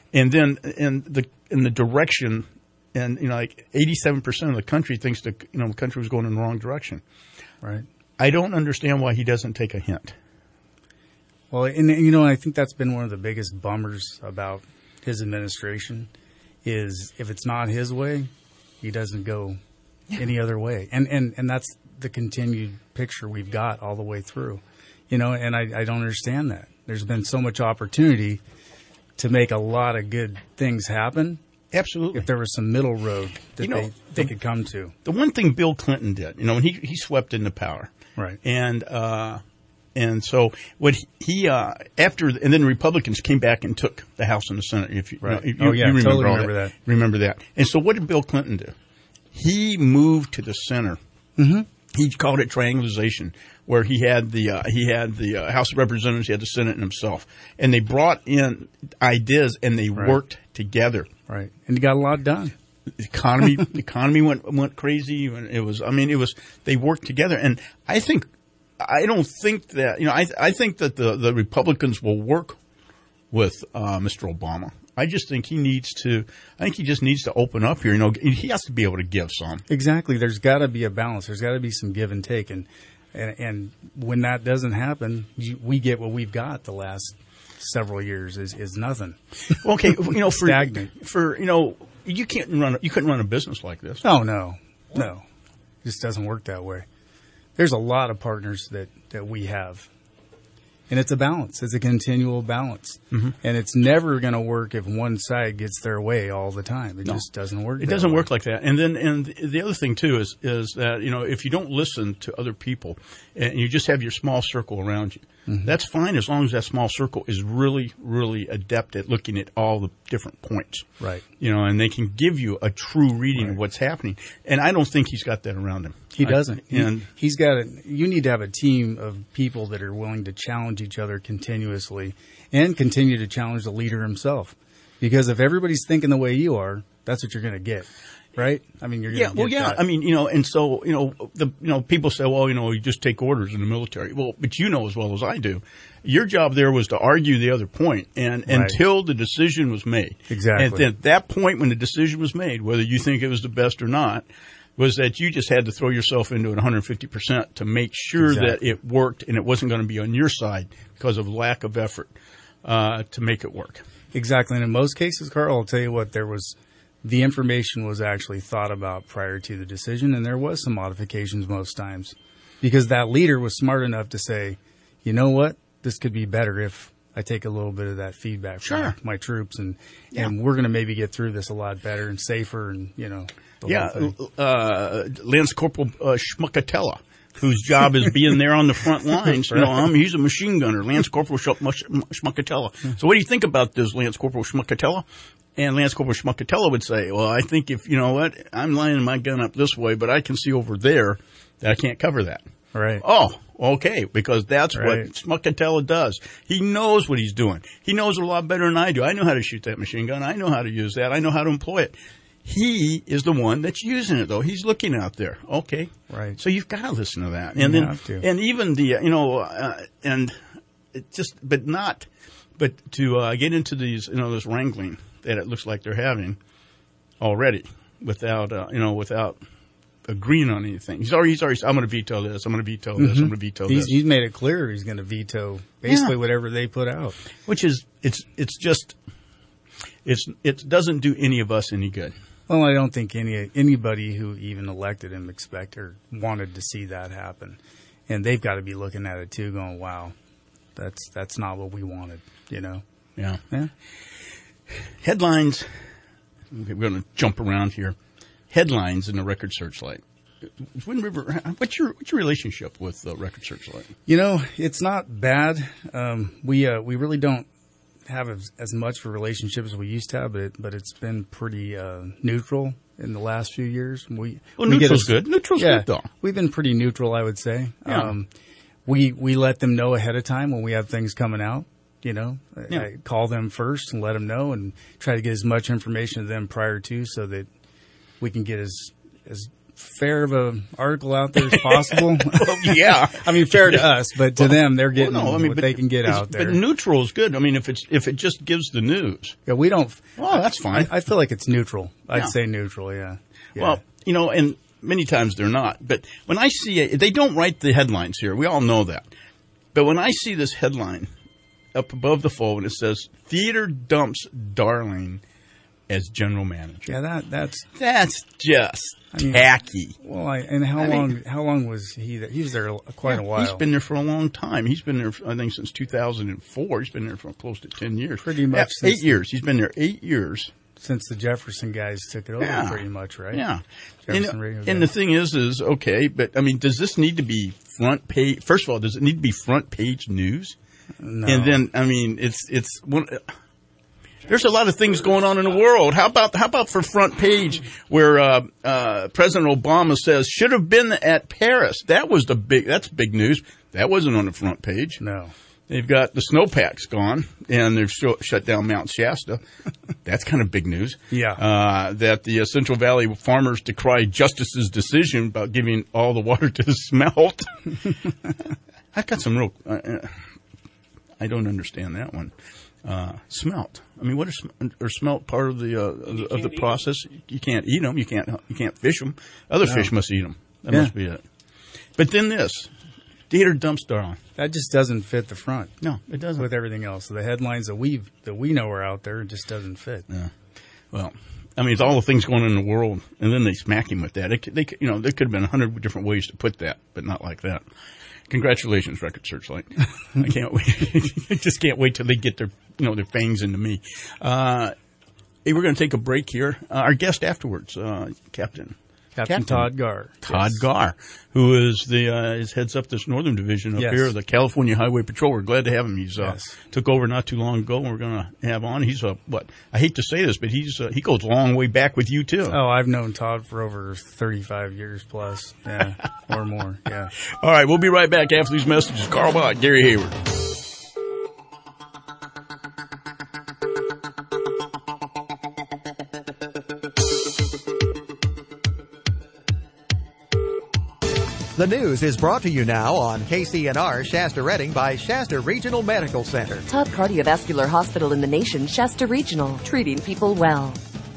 direction. And, 87% of the country thinks the country was going in the wrong direction. Right. I don't understand why he doesn't take a hint. Well, and I think that's been one of the biggest bummers about his administration is if it's not his way, he doesn't go any other way. And that's the continued picture we've got all the way through. And I don't understand that. There's been so much opportunity to make a lot of good things happen. Absolutely. If there was some middle road that they could come to. The one thing Bill Clinton did, when he swept into power. Right. And so what and then Republicans came back and took the House and the Senate. You remember that. Remember that. And so what did Bill Clinton do? He moved to the center. Mm-hmm. He called it triangulation, where he had the House of Representatives, he had the Senate and himself, and they brought in ideas and they worked together. Right, and he got a lot done. The economy went crazy. They worked together, and I think that the Republicans will work with Mr. Obama. I just think he just needs to open up here. He has to be able to give some. Exactly. There's got to be a balance. There's got to be some give and take, and when that doesn't happen, we get what we've got the last several years is nothing. Okay, stagnant. You couldn't run a business like this. Oh no, it just doesn't work that way. There's a lot of partners that we have. And it's a balance. It's a continual balance. Mm-hmm. And it's never going to work if one side gets their way all the time. It just doesn't work. It doesn't work like that. And the other thing, too, is that, if you don't listen to other people and you just have your small circle around you, mm-hmm. that's fine as long as that small circle is really, really adept at looking at all the different points. Right. And they can give you a true reading of what's happening. And I don't think he's got that around him. He doesn't. He's got you need to have a team of people that are willing to challenge each other continuously and continue to challenge the leader himself. Because if everybody's thinking the way you are, that's what you're going to get, right? I mean, you're going to get that. I mean, and so, people say, well, you just take orders in the military. Well, but you know as well as I do, your job there was to argue the other point until the decision was made. Exactly. And at that point when the decision was made, whether you think it was the best or not, was that you just had to throw yourself into it 150% to make sure that it worked and it wasn't going to be on your side because of lack of effort to make it work. Exactly. And in most cases, Carl, I'll tell you what, the information was actually thought about prior to the decision, and there was some modifications most times because that leader was smart enough to say, you know what, this could be better if I take a little bit of that feedback from my troops, and we're going to maybe get through this a lot better and safer, and, Lance Corporal Schmuckatella, whose job is being there on the front lines. He's a machine gunner, Lance Corporal Schmuckatella. So what do you think about this, Lance Corporal Schmuckatella? And Lance Corporal Schmuckatella would say, well, I think if, I'm lining my gun up this way, but I can see over there that I can't cover that. Right. Oh, okay, because that's what Schmuckatella does. He knows what he's doing. He knows it a lot better than I do. I know how to shoot that machine gun. I know how to use that. I know how to employ it. He is the one that's using it, though. He's looking out there. Okay. Right. So you've got to listen to that. And and even the, and it just, but to get into these, this wrangling that it looks like they're having already without agreeing on anything. He's already, I'm going to veto this. I'm going to veto this. I'm going to veto this. He's made it clear he's going to veto basically whatever they put out. Which is, it doesn't do any of us any good. Well, I don't think anybody who even elected him wanted to see that happen. And they've got to be looking at it too, going, wow, that's not what we wanted, Yeah. Headlines. Okay, we're going to jump around here. Headlines in the Record Searchlight. Wind River, what's your relationship with Record Searchlight? It's not bad. We really don't have as much of a relationship as we used to have, but it's been pretty neutral in the last few years. Neutral's good. Neutral's good, though. We've been pretty neutral, I would say. Yeah. We let them know ahead of time when we have things coming out. I call them first and let them know and try to get as much information to them prior to so that we can get as fair of an article out there as possible. Well, yeah. I mean, fair to us, but to them, they're getting what they can get out there. But neutral is good. I mean, if it just gives the news. Yeah, we don't. Oh, that's fine. I feel like it's neutral. I'd say neutral, yeah. Well, and many times they're not. But when I see they don't write the headlines here. We all know that. But when I see this headline up above the fold, it says, Theater dumps Darling as general manager. Yeah, that's just tacky. Well, how long was he there? He was there quite a while. He's been there for a long time. He's been there, I think, since 2004. He's been there for close to 10 years. Pretty much. 8 years. He's been there 8 years. Since the Jefferson guys took it over, pretty much, right? Yeah. And the thing is okay, but I mean, does this need to be front page? First of all, does it need to be front page news? No. And then, I mean, it's one. There's a lot of things going on in the world. How about for front page where President Obama says should have been at Paris? That's big news. That wasn't on the front page. No. They've got the snowpack's gone, and they've shut down Mount Shasta. That's kind of big news. Yeah. That the Central Valley farmers decry Justice's decision about giving all the water to the Smelt. I've got some real. I don't understand that one. Smelt. I mean, what are smelt part of the process? You can't eat them. You can't fish them. Other fish must eat them. That must be it. But then this. Theater dumps Darling. That just doesn't fit the front. No, it doesn't. With everything else, the headlines that we know are out there, it just doesn't fit. Yeah. Well, I mean, it's all the things going on in the world, and then they smack him with that. There could have been 100 different ways to put that, but not like that. Congratulations, Record Searchlight. I can't wait. I just can't wait till they get their fangs into me. Hey, we're going to take a break here. Our guest afterwards, Captain Todd Garr. Todd Garr, who is heads up this northern division up here, the California Highway Patrol. We're glad to have him. He's took over not too long ago, and we're going to have on. He's I hate to say this, but he goes a long way back with you too. Oh, I've known Todd for over 35 years plus, or more. Yeah. All right, we'll be right back after these messages. Carl Bott, Gary Hayward. The news is brought to you now on KCNR Shasta Redding by Shasta Regional Medical Center. Top cardiovascular hospital in the nation, Shasta Regional, treating people well.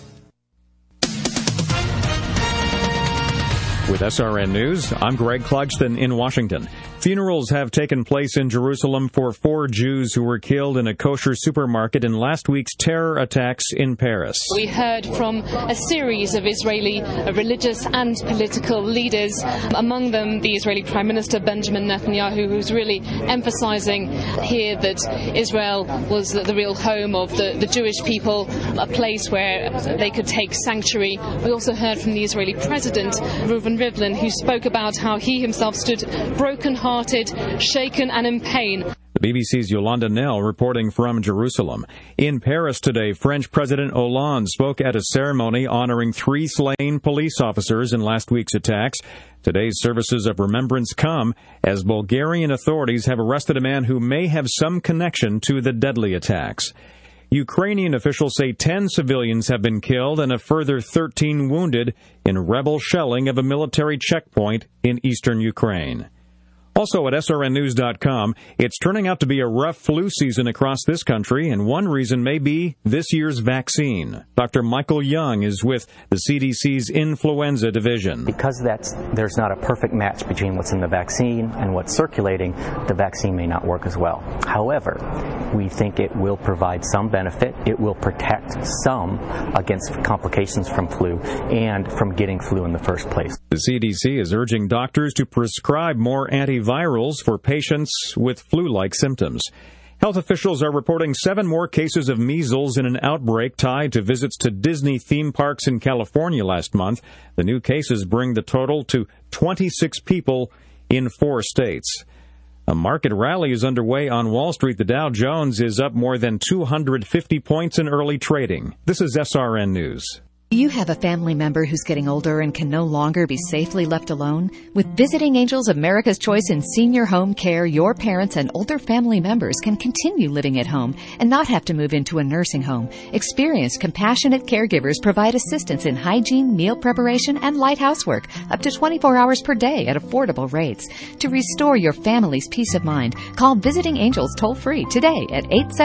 With SRN News, I'm Greg Clugston in Washington. Funerals have taken place in Jerusalem for 4 Jews who were killed in a kosher supermarket in last week's terror attacks in Paris. We heard from a series of Israeli religious and political leaders, among them the Israeli Prime Minister Benjamin Netanyahu, who's really emphasizing here that Israel was the real home of the Jewish people, a place where they could take sanctuary. We also heard from the Israeli President, Reuven Rivlin, who spoke about how he himself stood broken-hearted, shaken and in pain. The BBC's Yolanda Nell reporting from Jerusalem. In Paris today, French President Hollande spoke at a ceremony honoring 3 slain police officers in last week's attacks. Today's services of remembrance come as Bulgarian authorities have arrested a man who may have some connection to the deadly attacks. Ukrainian officials say 10 civilians have been killed and a further 13 wounded in rebel shelling of a military checkpoint in eastern Ukraine. Also at SRNnews.com, it's turning out to be a rough flu season across this country, and one reason may be this year's vaccine. Dr. Michael Young is with the CDC's Influenza Division. Because there's not a perfect match between what's in the vaccine and what's circulating, the vaccine may not work as well. However, we think it will provide some benefit. It will protect some against complications from flu and from getting flu in the first place. The CDC is urging doctors to prescribe more antivirals for patients with flu-like symptoms. Health officials are reporting 7 more cases of measles in an outbreak tied to visits to Disney theme parks in California last month. The new cases bring the total to 26 people in 4 states. A market rally is underway on Wall Street. The Dow Jones is up more than 250 points in early trading. This is SRN News. You have a family member who's getting older and can no longer be safely left alone? With Visiting Angels, America's Choice in Senior Home Care, your parents and older family members can continue living at home and not have to move into a nursing home. Experienced, compassionate caregivers provide assistance in hygiene, meal preparation, and light housework up to 24 hours per day at affordable rates. To restore your family's peace of mind, call Visiting Angels toll-free today at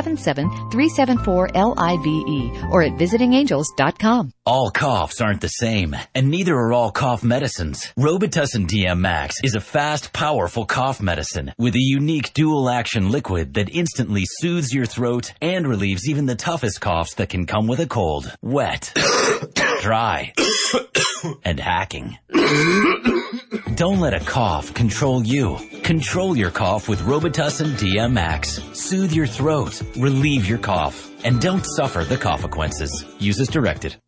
877-374-LIVE or at visitingangels.com. All coughs aren't the same, and neither are all cough medicines. Robitussin DM Max is a fast, powerful cough medicine with a unique dual-action liquid that instantly soothes your throat and relieves even the toughest coughs that can come with a cold. Wet, dry, and hacking. Don't let a cough control you. Control your cough with Robitussin DM Max. Soothe your throat, relieve your cough, and don't suffer the consequences. Use as directed.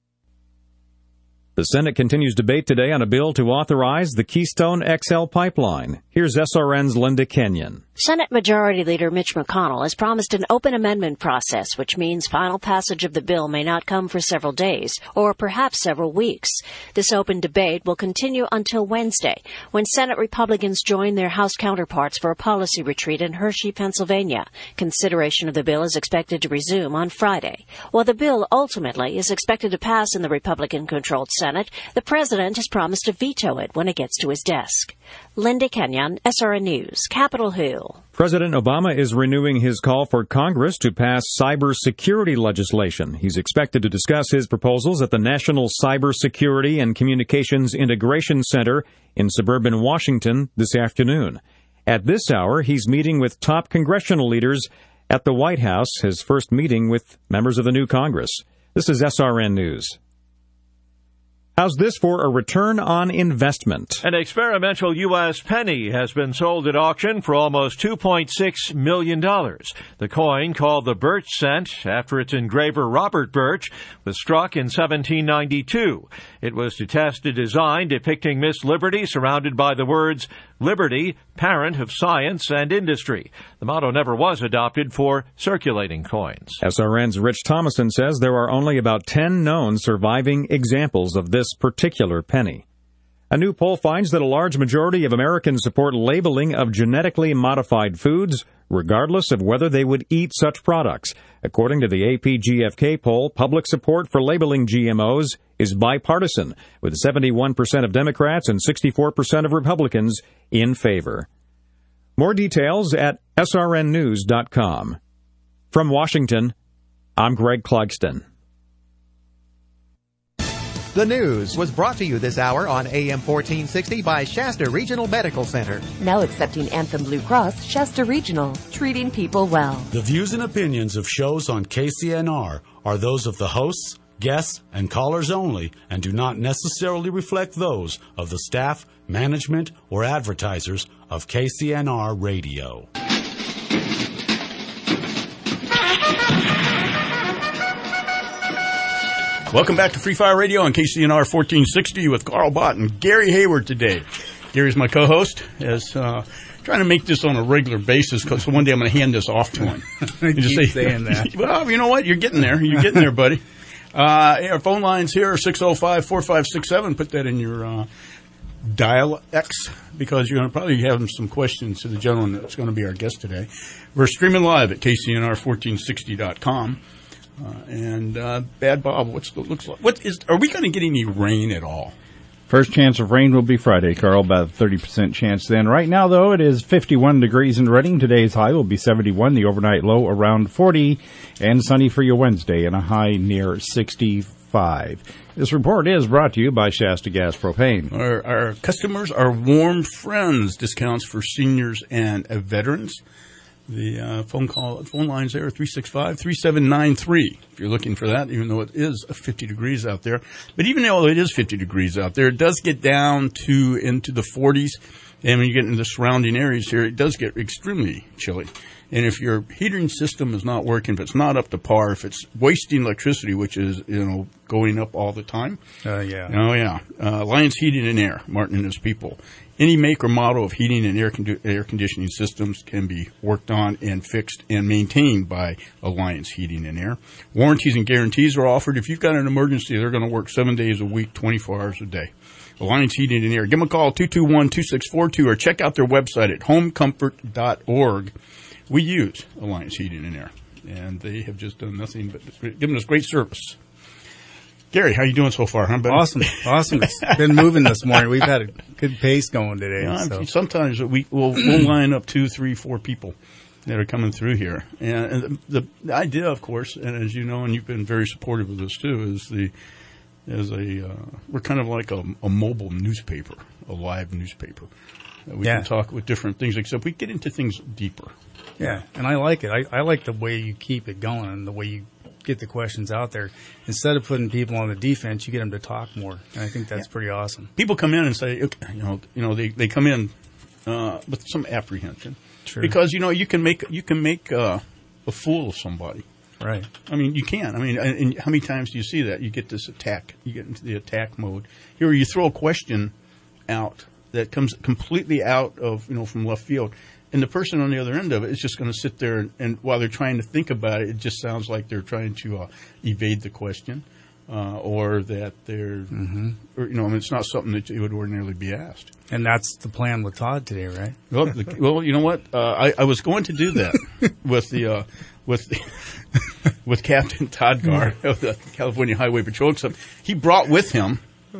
The Senate continues debate today on a bill to authorize the Keystone XL pipeline. Here's SRN's Linda Kenyon. Senate Majority Leader Mitch McConnell has promised an open amendment process, which means final passage of the bill may not come for several days or perhaps several weeks. This open debate will continue until Wednesday, when Senate Republicans join their House counterparts for a policy retreat in Hershey, Pennsylvania. Consideration of the bill is expected to resume on Friday. While the bill ultimately is expected to pass in the Republican-controlled Senate, the president has promised to veto it when it gets to his desk. Linda Kenyon, SRN News, Capitol Hill. President Obama is renewing his call for Congress to pass cybersecurity legislation. He's expected to discuss his proposals at the National Cybersecurity and Communications Integration Center in suburban Washington this afternoon. At this hour, he's meeting with top congressional leaders at the White House, his first meeting with members of the new Congress. This is SRN News. How's this for a return on investment? An experimental U.S. penny has been sold at auction for almost $2.6 million. The coin, called the Birch cent, after its engraver Robert Birch, was struck in 1792. It was to test a design depicting Miss Liberty surrounded by the words, "Liberty, parent of science and industry." The motto never was adopted for circulating coins. SRN's Rich Thomason says there are only about 10 known surviving examples of this particular penny. A new poll finds that a large majority of Americans support labeling of genetically modified foods, regardless of whether they would eat such products. According to the AP GFK poll, public support for labeling GMOs is bipartisan, with 71% of Democrats and 64% of Republicans in favor. More details at srnnews.com. From Washington, I'm Greg Clugston. The news was brought to you this hour on AM 1460 by Shasta Regional Medical Center. Now accepting Anthem Blue Cross, Shasta Regional, treating people well. The views and opinions of shows on KCNR are those of the hosts, guests, and callers only and do not necessarily reflect those of the staff, management, or advertisers of KCNR Radio. Welcome back to Free Fire Radio on KCNR 1460 with Carl Bott and Gary Hayward today. Gary's my co-host, as trying to make this on a regular basis because one day I'm going to hand this off to him. And just keep saying that. Well, you know what? You're getting there. You're getting there, buddy. Our phone lines here are 605-4567. Put that in your dial X because you're going to probably have some questions to the gentleman that's going to be our guest today. We're streaming live at KCNR1460.com. Bad Bob, what's the looks like? Are we going to get any rain at all? First chance of rain will be Friday, Carl, about a 30% chance then. Right now, though, it is 51 degrees in Redding. Today's high will be 71, the overnight low around 40, and sunny for your Wednesday, and a high near 65. This report is brought to you by Shasta Gas Propane. Our customers are warm friends. Discounts for seniors and veterans. The phone lines there are 365-3793 if you're looking for that, even though it is 50 degrees out there. But even though it is 50 degrees out there, it does get down into the 40s. And when you get into the surrounding areas here, it does get extremely chilly. And if your heating system is not working, if it's not up to par, if it's wasting electricity, which is, going up all the time. Yeah. Oh, yeah. Alliance Heating and Air, Martin and his people. Any make or model of heating and air conditioning systems can be worked on and fixed and maintained by Alliance Heating and Air. Warranties and guarantees are offered. If you've got an emergency, they're going to work 7 days a week, 24 hours a day. Alliance Heating and Air. Give them a call, 221-2642, or check out their website at homecomfort.org. We use Alliance Heating and Air, and they have just done nothing but given us great service. Gary, how you doing so far, huh, buddy? Awesome. It's been moving this morning. We've had a good pace going today. So. Sometimes we'll line up 2, 3, 4 people that are coming through here. And the idea, of course, and as you know, and you've been very supportive of this too, is we're kind of like a mobile newspaper, a live newspaper. We can talk with different things, except we get into things deeper. Yeah, and I like it. I like the way you keep it going and the way you get the questions out there. Instead of putting people on the defense, you get them to talk more, and I think that's pretty awesome. People come in and say, they come in with some apprehension, sure. Because you can make a fool of somebody, right? I mean, you can. I mean, and how many times do you see that? You get this attack. You get into the attack mode. Here, you throw a question out that comes completely out of from left field. And the person on the other end of it is just going to sit there, and while they're trying to think about it, it just sounds like they're trying to evade the question, or that they're, it's not something that you would ordinarily be asked. And that's the plan with Todd today, right? Well, you know what? I was going to do that with Captain Todd Gar of the California Highway Patrol. Except he brought with him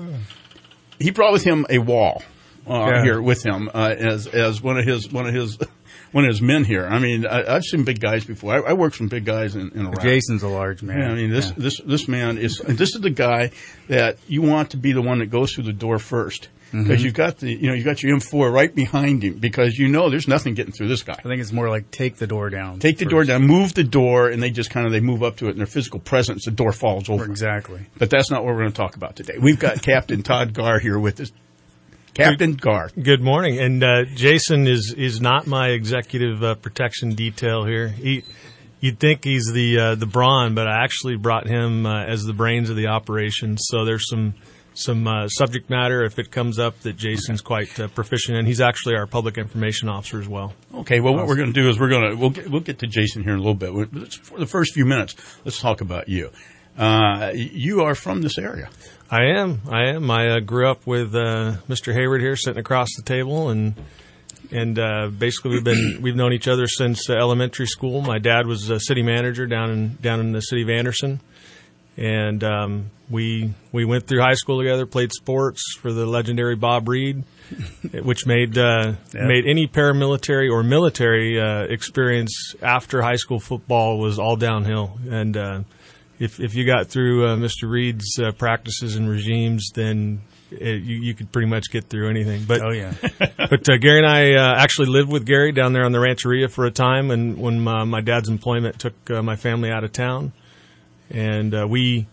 a wall. Here with him as one of his men here. I mean, I've seen big guys before. I worked with big guys in Iraq. Jason's a large man. Yeah, I mean, this man is. This is the guy that you want to be the one that goes through the door first, because you've got your M4 right behind him, because there's nothing getting through this guy. I think it's more like take the door down. Take the door down, move the door, and they just they move up to it, and their physical presence, the door falls over. Exactly. But that's not what we're going to talk about today. We've got Captain Todd Gar here with us. Captain Gar. Good morning. And Jason is not my executive protection detail here. You'd think he's the brawn, but I actually brought him as the brains of the operation. So there's some subject matter, if it comes up, that Jason's quite proficient in. He's actually our public information officer as well. Okay. Well, what we're going to do is we'll get to Jason here in a little bit. For the first few minutes, let's talk about you. You are from this area. I am. I grew up with Mr. Hayward here, sitting across the table, and basically we've known each other since elementary school. My dad was a city manager down in the city of Anderson, and we went through high school together, played sports for the legendary Bob Reed, which made any paramilitary or military experience after high school football was all downhill. And if you got through Mr. Reed's practices and regimes, then you could pretty much get through anything. But but Gary and I actually lived with Gary down there on the Rancheria for a time, and when my dad's employment took my family out of town, and we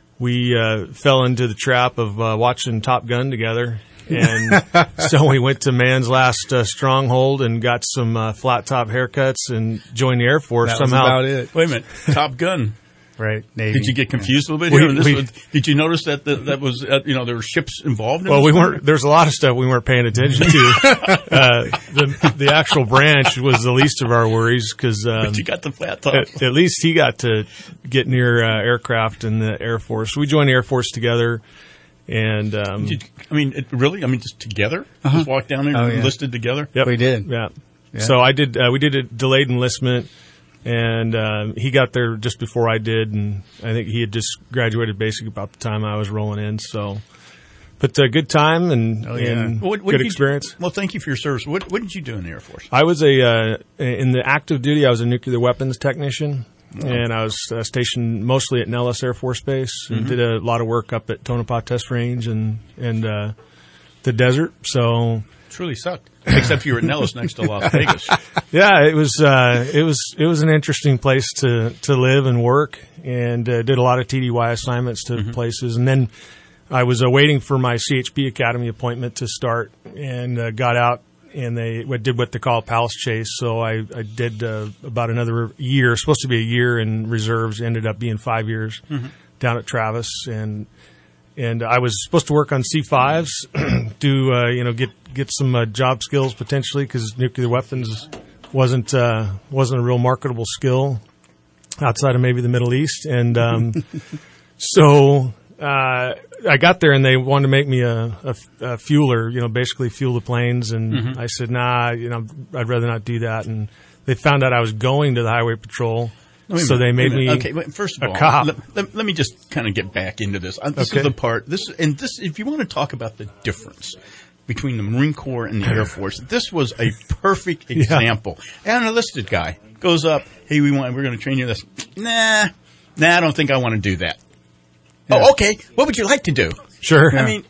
fell into the trap of watching Top Gun together. And so we went to man's last stronghold and got some flat top haircuts and joined the Air Force. That somehow. was about it. Wait a minute, Top Gun. Right, Navy. Did you get confused a little bit here? Did you notice that was there were ships involved? Well, we weren't. There's a lot of stuff we weren't paying attention to. The actual branch was the least of our worries because but you got the flat top. At least he got to get near aircraft in the Air Force. We joined the Air Force together, and just together, just walked down there and enlisted together. Yep, we did. Yeah. So I did. We did a delayed enlistment. And he got there just before I did, and I think he had just graduated basically about the time I was rolling in. So, but a good time and good experience. Well, thank you for your service. What did you do in the Air Force? I was in the active duty. I was a nuclear weapons technician, and I was stationed mostly at Nellis Air Force Base and did a lot of work up at Tonopah Test Range and the desert. So. Truly sucked, except you were at Nellis next to Las Vegas. Yeah, it was an interesting place to live and work, and did a lot of TDY assignments to places. And then I was waiting for my CHP Academy appointment to start, and got out, and they did what they call a Palace Chase. So I did about another year, supposed to be a year in reserves, ended up being 5 years down at Travis, and I was supposed to work on C5s, get some job skills potentially, because nuclear weapons wasn't a real marketable skill outside of maybe the Middle East. And so I got there, and they wanted to make me a fueler, basically fuel the planes. And I said, nah, I'd rather not do that. And they found out I was going to the Highway Patrol. So they made me first of all, cop. Let me just kind of get back into this. This is the part. This if you want to talk about the difference between the Marine Corps and the Air Force, this was a perfect example. An enlisted guy goes up, hey, we're going to train you this. Nah, I don't think I want to do that. Yeah. Oh, okay. What would you like to do? Sure. I mean,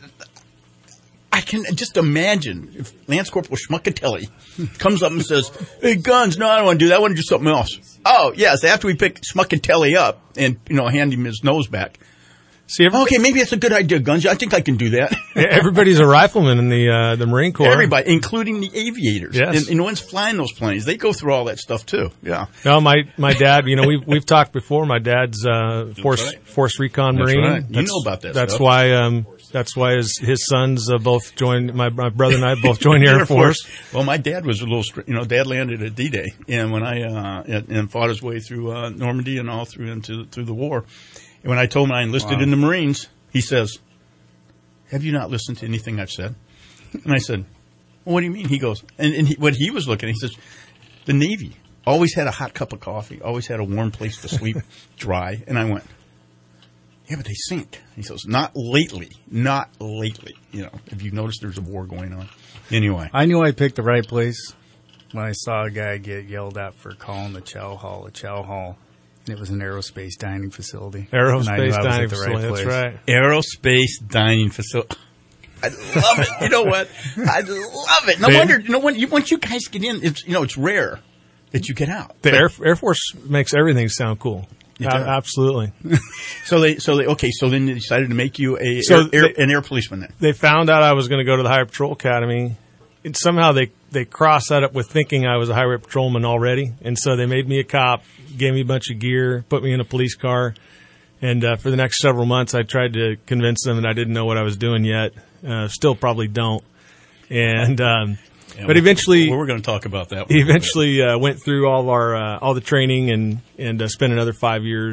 I can just imagine if Lance Corporal Schmuckatelli comes up and says, hey, guns, no, I don't want to do that. I want to do something else. Oh, yes, after we pick Schmuckatelli up and, hand him his nose back. See, okay, maybe that's a good idea, guns. I think I can do that. Everybody's a rifleman in the Marine Corps. Everybody, incling the aviators. Yes. And the ones flying those planes, they go through all that stuff, too. Yeah. No, my dad, we've talked before. My dad's Force Recon Marine. Right. You know about that That's stuff. That's why his sons both joined. My brother and I both joined the Air Force. Well, my dad was a little, Dad landed at D-Day, and when and fought his way through Normandy and all through the war. And when I told him I enlisted in the Marines, he says, "Have you not listened to anything I've said?" And I said, "Well, what do you mean?" He goes, what he was looking at, he says, "The Navy always had a hot cup of coffee, always had a warm place to sleep, dry." And I went, "Yeah, but they sink." He says, not lately. If you notice, there's a war going on. Anyway. I knew I picked the right place when I saw a guy get yelled at for calling the chow hall a chow hall. And it was an aerospace dining facility. Aerospace dining facility, that's right. Aerospace dining facility. I love it. You know what? I love it. No wonder, once you guys get in, it's rare that you get out. The Air Force makes everything sound cool. Absolutely. So then they decided to make you an air policeman then. They found out I was going to go to the Highway Patrol Academy, and somehow they crossed that up with thinking I was a highway patrolman already, and so they made me a cop, gave me a bunch of gear, put me in a police car, and for the next several months I tried to convince them that I didn't know what I was doing yet. Still probably don't. And but eventually, we're going to talk about that. Eventually, went through all the training and spent another 5 years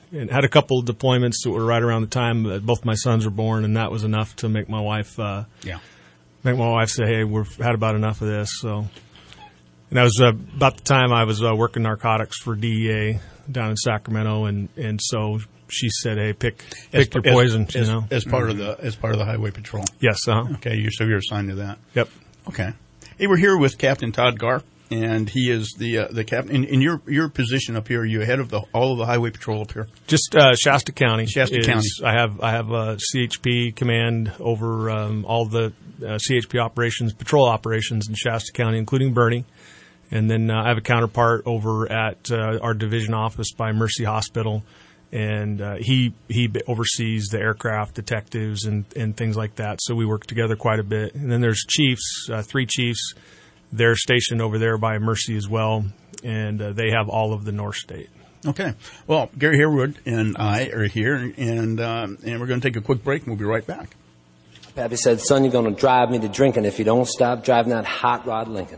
and had a couple of deployments that were right around the time that both my sons were born, and that was enough to make my wife say, "Hey, we've had about enough of this." So, and that was about the time I was working narcotics for DEA down in Sacramento, and so she said, "Hey, pick your poison." As part of the Highway Patrol. Yes. Okay. So you're assigned to that. Yep. Okay. Hey, we're here with Captain Todd Garf, and he is the captain. In your position up here, are you head of all of the Highway Patrol up here? Just Shasta County. County. I have a CHP command over all the CHP operations, patrol operations in Shasta County, including Bernie. And then I have a counterpart over at our division office by Mercy Hospital, and he oversees the aircraft detectives and things like that. So we work together quite a bit. And then there's chiefs, 3 chiefs. They're stationed over there by Mercy as well, and they have all of the North State. Okay. Well, Gary Harewood and I are here, and we're going to take a quick break, and we'll be right back. Pappy said, "Son, you're going to drive me to drinking if you don't stop driving that hot rod Lincoln."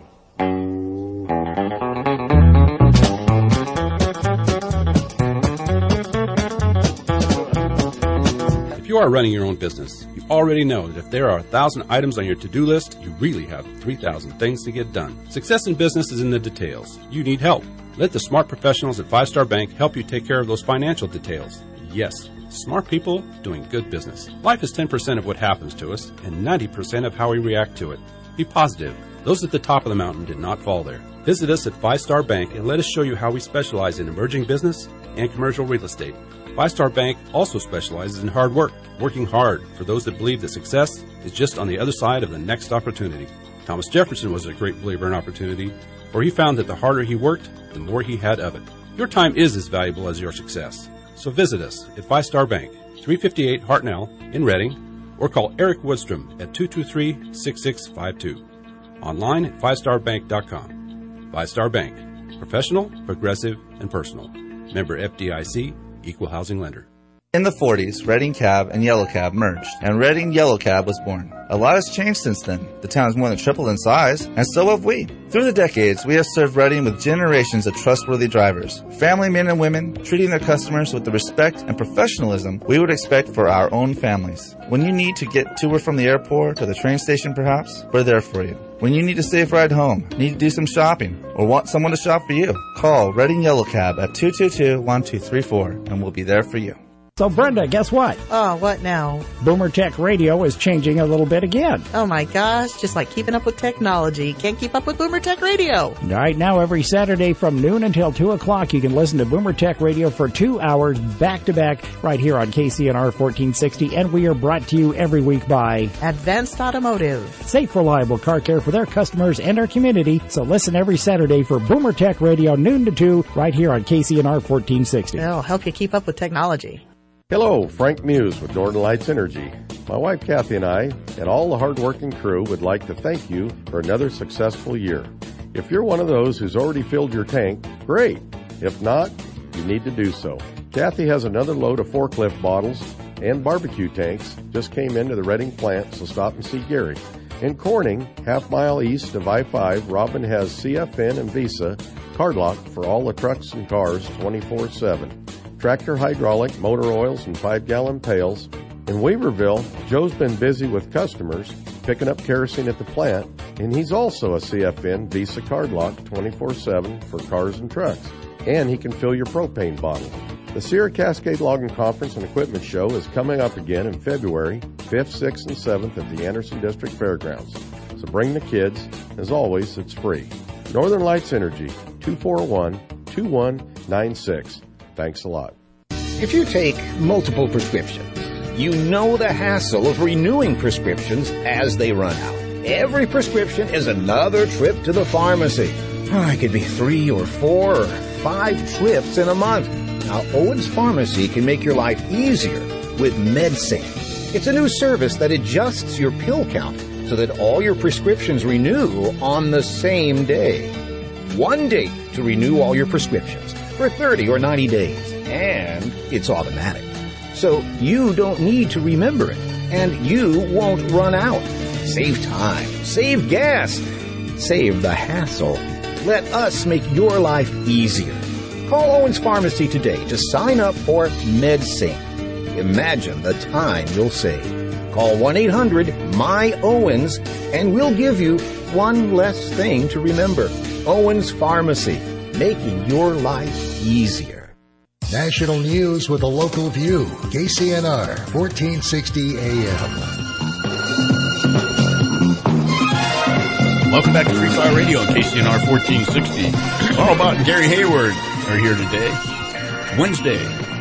If you are running your own business, you already know that if there are 1,000 items on your to-do list, you really have 3,000 things to get done. Success in business is in the details. You need help. Let the smart professionals at 5 Star Bank help you take care of those financial details. Yes, smart people doing good business. Life is 10% of what happens to us and 90% of how we react to it. Be positive. Those at the top of the mountain did not fall there. Visit us at 5 Star Bank and let us show you how we specialize in emerging business and commercial real estate. 5 Star Bank also specializes in hard work, working hard for those that believe that success is just on the other side of the next opportunity. Thomas Jefferson was a great believer in opportunity, for he found that the harder he worked, the more he had of it. Your time is as valuable as your success. So visit us at 5 Star Bank, 358 Hartnell in Reading, or call Eric Woodstrom at 223-6652. Online at 5starbank.com. 5 Star Bank. Professional, progressive, and personal. Member FDIC, Equal Housing Lender. In the 40s, Reading Cab and Yellow Cab merged, and Reading Yellow Cab was born. A lot has changed since then. The town has more than tripled in size, and so have we. Through the decades, we have served Reading with generations of trustworthy drivers, family men and women, treating their customers with the respect and professionalism we would expect for our own families. When you need to get to or from the airport or the train station perhaps, we're there for you. When you need a safe ride home, need to do some shopping, or want someone to shop for you, call Reading Yellow Cab at 222-1234, and we'll be there for you. So, Brenda, guess what? Oh, what now? Boomer Tech Radio is changing a little bit again. Oh, my gosh. Just like keeping up with technology. Can't keep up with Boomer Tech Radio. Right now, every Saturday from noon until 2 o'clock, you can listen to Boomer Tech Radio for 2 hours back-to-back right here on KCNR 1460. And we are brought to you every week by Advanced Automotive. Safe, reliable car care for their customers and our community. So listen every Saturday for Boomer Tech Radio, noon to 2, right here on KCNR 1460. It'll help you keep up with technology. Hello, Frank Muse with Northern Lights Energy. My wife Kathy and I, and all the hard-working crew, would like to thank you for another successful year. If you're one of those who's already filled your tank, great. If not, you need to do so. Kathy has another load of forklift bottles and barbecue tanks just came into the Reading plant, so stop and see Gary. In Corning, half-mile east of I-5, Robin has CFN and Visa card lock for all the trucks and cars 24/7. Tractor hydraulic, motor oils, and 5-gallon pails. In Weaverville, Joe's been busy with customers, picking up kerosene at the plant, and he's also a CFN Visa card lock 24/7 for cars and trucks. And he can fill your propane bottle. The Sierra Cascade Logging Conference and Equipment Show is coming up again in February 5th, 6th, and 7th at the Anderson District Fairgrounds. So bring the kids. As always, it's free. Northern Lights Energy, 241-2196. Thanks a lot. If you take multiple prescriptions, you know the hassle of renewing prescriptions as they run out. Every prescription is another trip to the pharmacy. It could be 3 or 4 or 5 trips in a month. Now, Owens Pharmacy can make your life easier with MedSync. It's a new service that adjusts your pill count so that all your prescriptions renew on the same day. One date to renew all your prescriptions for 30 or 90 days, and it's automatic. So you don't need to remember it, and you won't run out. Save time, save gas, save the hassle. Let us make your life easier. Call Owens Pharmacy today to sign up for MedSync. Imagine the time you'll save. Call 1-800-MY-OWENS and we'll give you one less thing to remember. Owens Pharmacy, making your life easier. National news with a local view. KCNR 1460 AM. Welcome back to Free Fire Radio on KCNR 1460. Carl Bott and Gary Hayward are here today. Wednesday.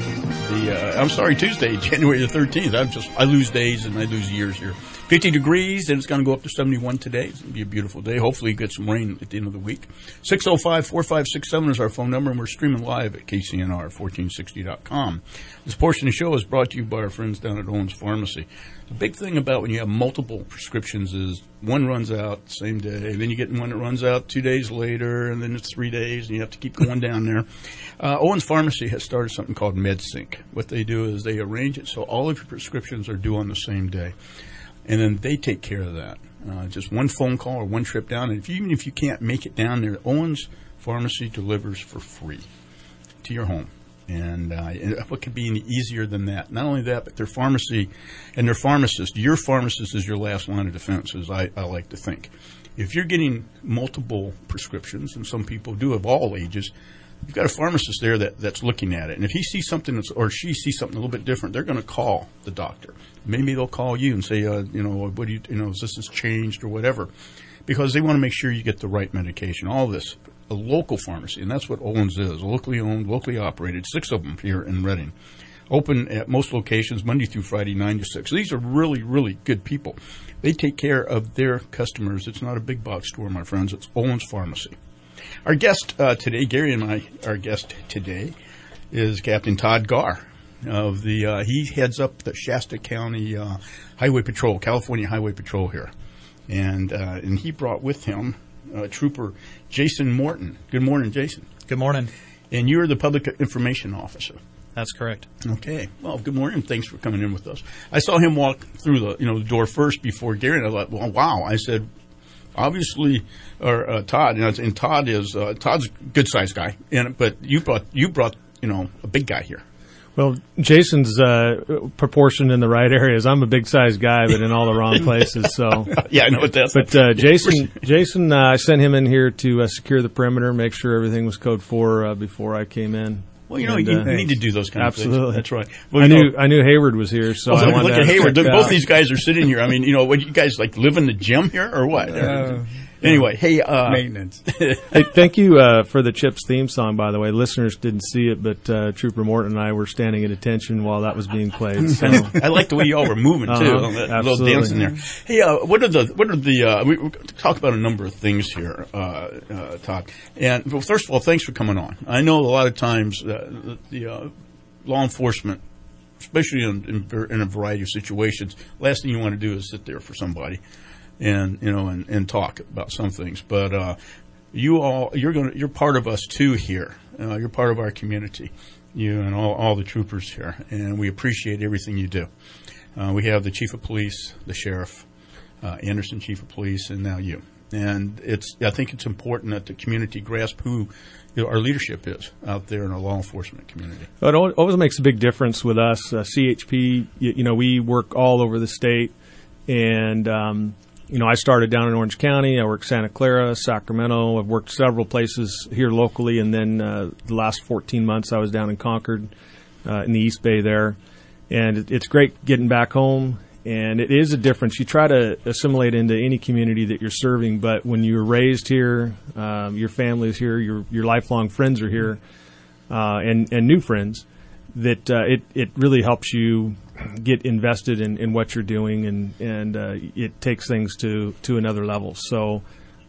Tuesday, January the 13th. I lose days and I lose years here. 50 degrees, and it's going to go up to 71 today. It's going to be a beautiful day. Hopefully you get some rain at the end of the week. 605-4567 is our phone number, and we're streaming live at KCNR1460.com. This portion of the show is brought to you by our friends down at Owens Pharmacy. The big thing about when you have multiple prescriptions is one runs out the same day, then you get one that runs out 2 days later, and then it's 3 days, and you have to keep going down there. Owens Pharmacy has started something called MedSync. What they do is they arrange it so all of your prescriptions are due on the same day. And then they take care of that. Just one phone call or one trip down. And even if you can't make it down there, Owens Pharmacy delivers for free to your home. And what could be any easier than that? Not only that, but their pharmacy and their pharmacist. Your pharmacist is your last line of defense, as I like to think. If you're getting multiple prescriptions, and some people do of all ages, you've got a pharmacist there that's looking at it. And if he sees something or she sees something a little bit different, they're going to call the doctor. Maybe they'll call you and say, what do you this has changed or whatever, because they want to make sure you get the right medication. All this, a local pharmacy, and that's what Owens is, locally owned, locally operated, 6 of them here in Reading. Open at most locations Monday through Friday, 9 to 6. These are really, really good people. They take care of their customers. It's not a big box store, my friends. It's Owens Pharmacy. Our guest today, Gary and our guest today, is Captain Todd Garr. He heads up the Shasta County Highway Patrol, California Highway Patrol here, and he brought with him Trooper Jason Morton. Good morning, Jason. Good morning. And you're the Public Information Officer. That's correct. Okay. Well, good morning. Thanks for coming in with us. I saw him walk through the door first before Gary, and I thought, well, wow. I said, obviously, Todd, and Todd is Todd's a good sized guy, but you brought a big guy here. Well, Jason's proportioned in the right areas. I'm a big-sized guy, but in all the wrong places. So yeah, I know what that's. But Jason, I sent him in here to secure the perimeter, make sure everything was code 4 before I came in. Well, you need to do those kind of things. Absolutely, that's right. Well, I knew Hayward was here, so I wanted look at Hayward. Both these guys are sitting here. I mean, what you guys live in the gym here or what? Anyway, hey, maintenance. Hey, thank you for the Chips theme song, by the way. Listeners didn't see it, but Trooper Morton and I were standing at attention while that was being played. So. I like the way y'all were moving too, a little dancing there. Hey, what are the? We talk about a number of things here, Todd. And well, first of all, thanks for coming on. I know a lot of times the law enforcement, especially in a variety of situations, last thing you want to do is sit there for somebody. And talk about some things, but you're part of us too here. You're part of our community, you and all the troopers here, and we appreciate everything you do. We have the chief of police, the sheriff, Anderson chief of police, and now you. And I think it's important that the community grasp who our leadership is out there in our law enforcement community. It always makes a big difference with us. CHP, we work all over the state, and I started down in Orange County. I worked Santa Clara, Sacramento. I've worked several places here locally, and then the last 14 months I was down in Concord in the East Bay there. And it's great getting back home, and it is a difference. You try to assimilate into any community that you're serving, but when you're raised here, your family's here, your lifelong friends are here, and new friends, that it really helps you get invested in what you're doing, and it takes things to another level. So,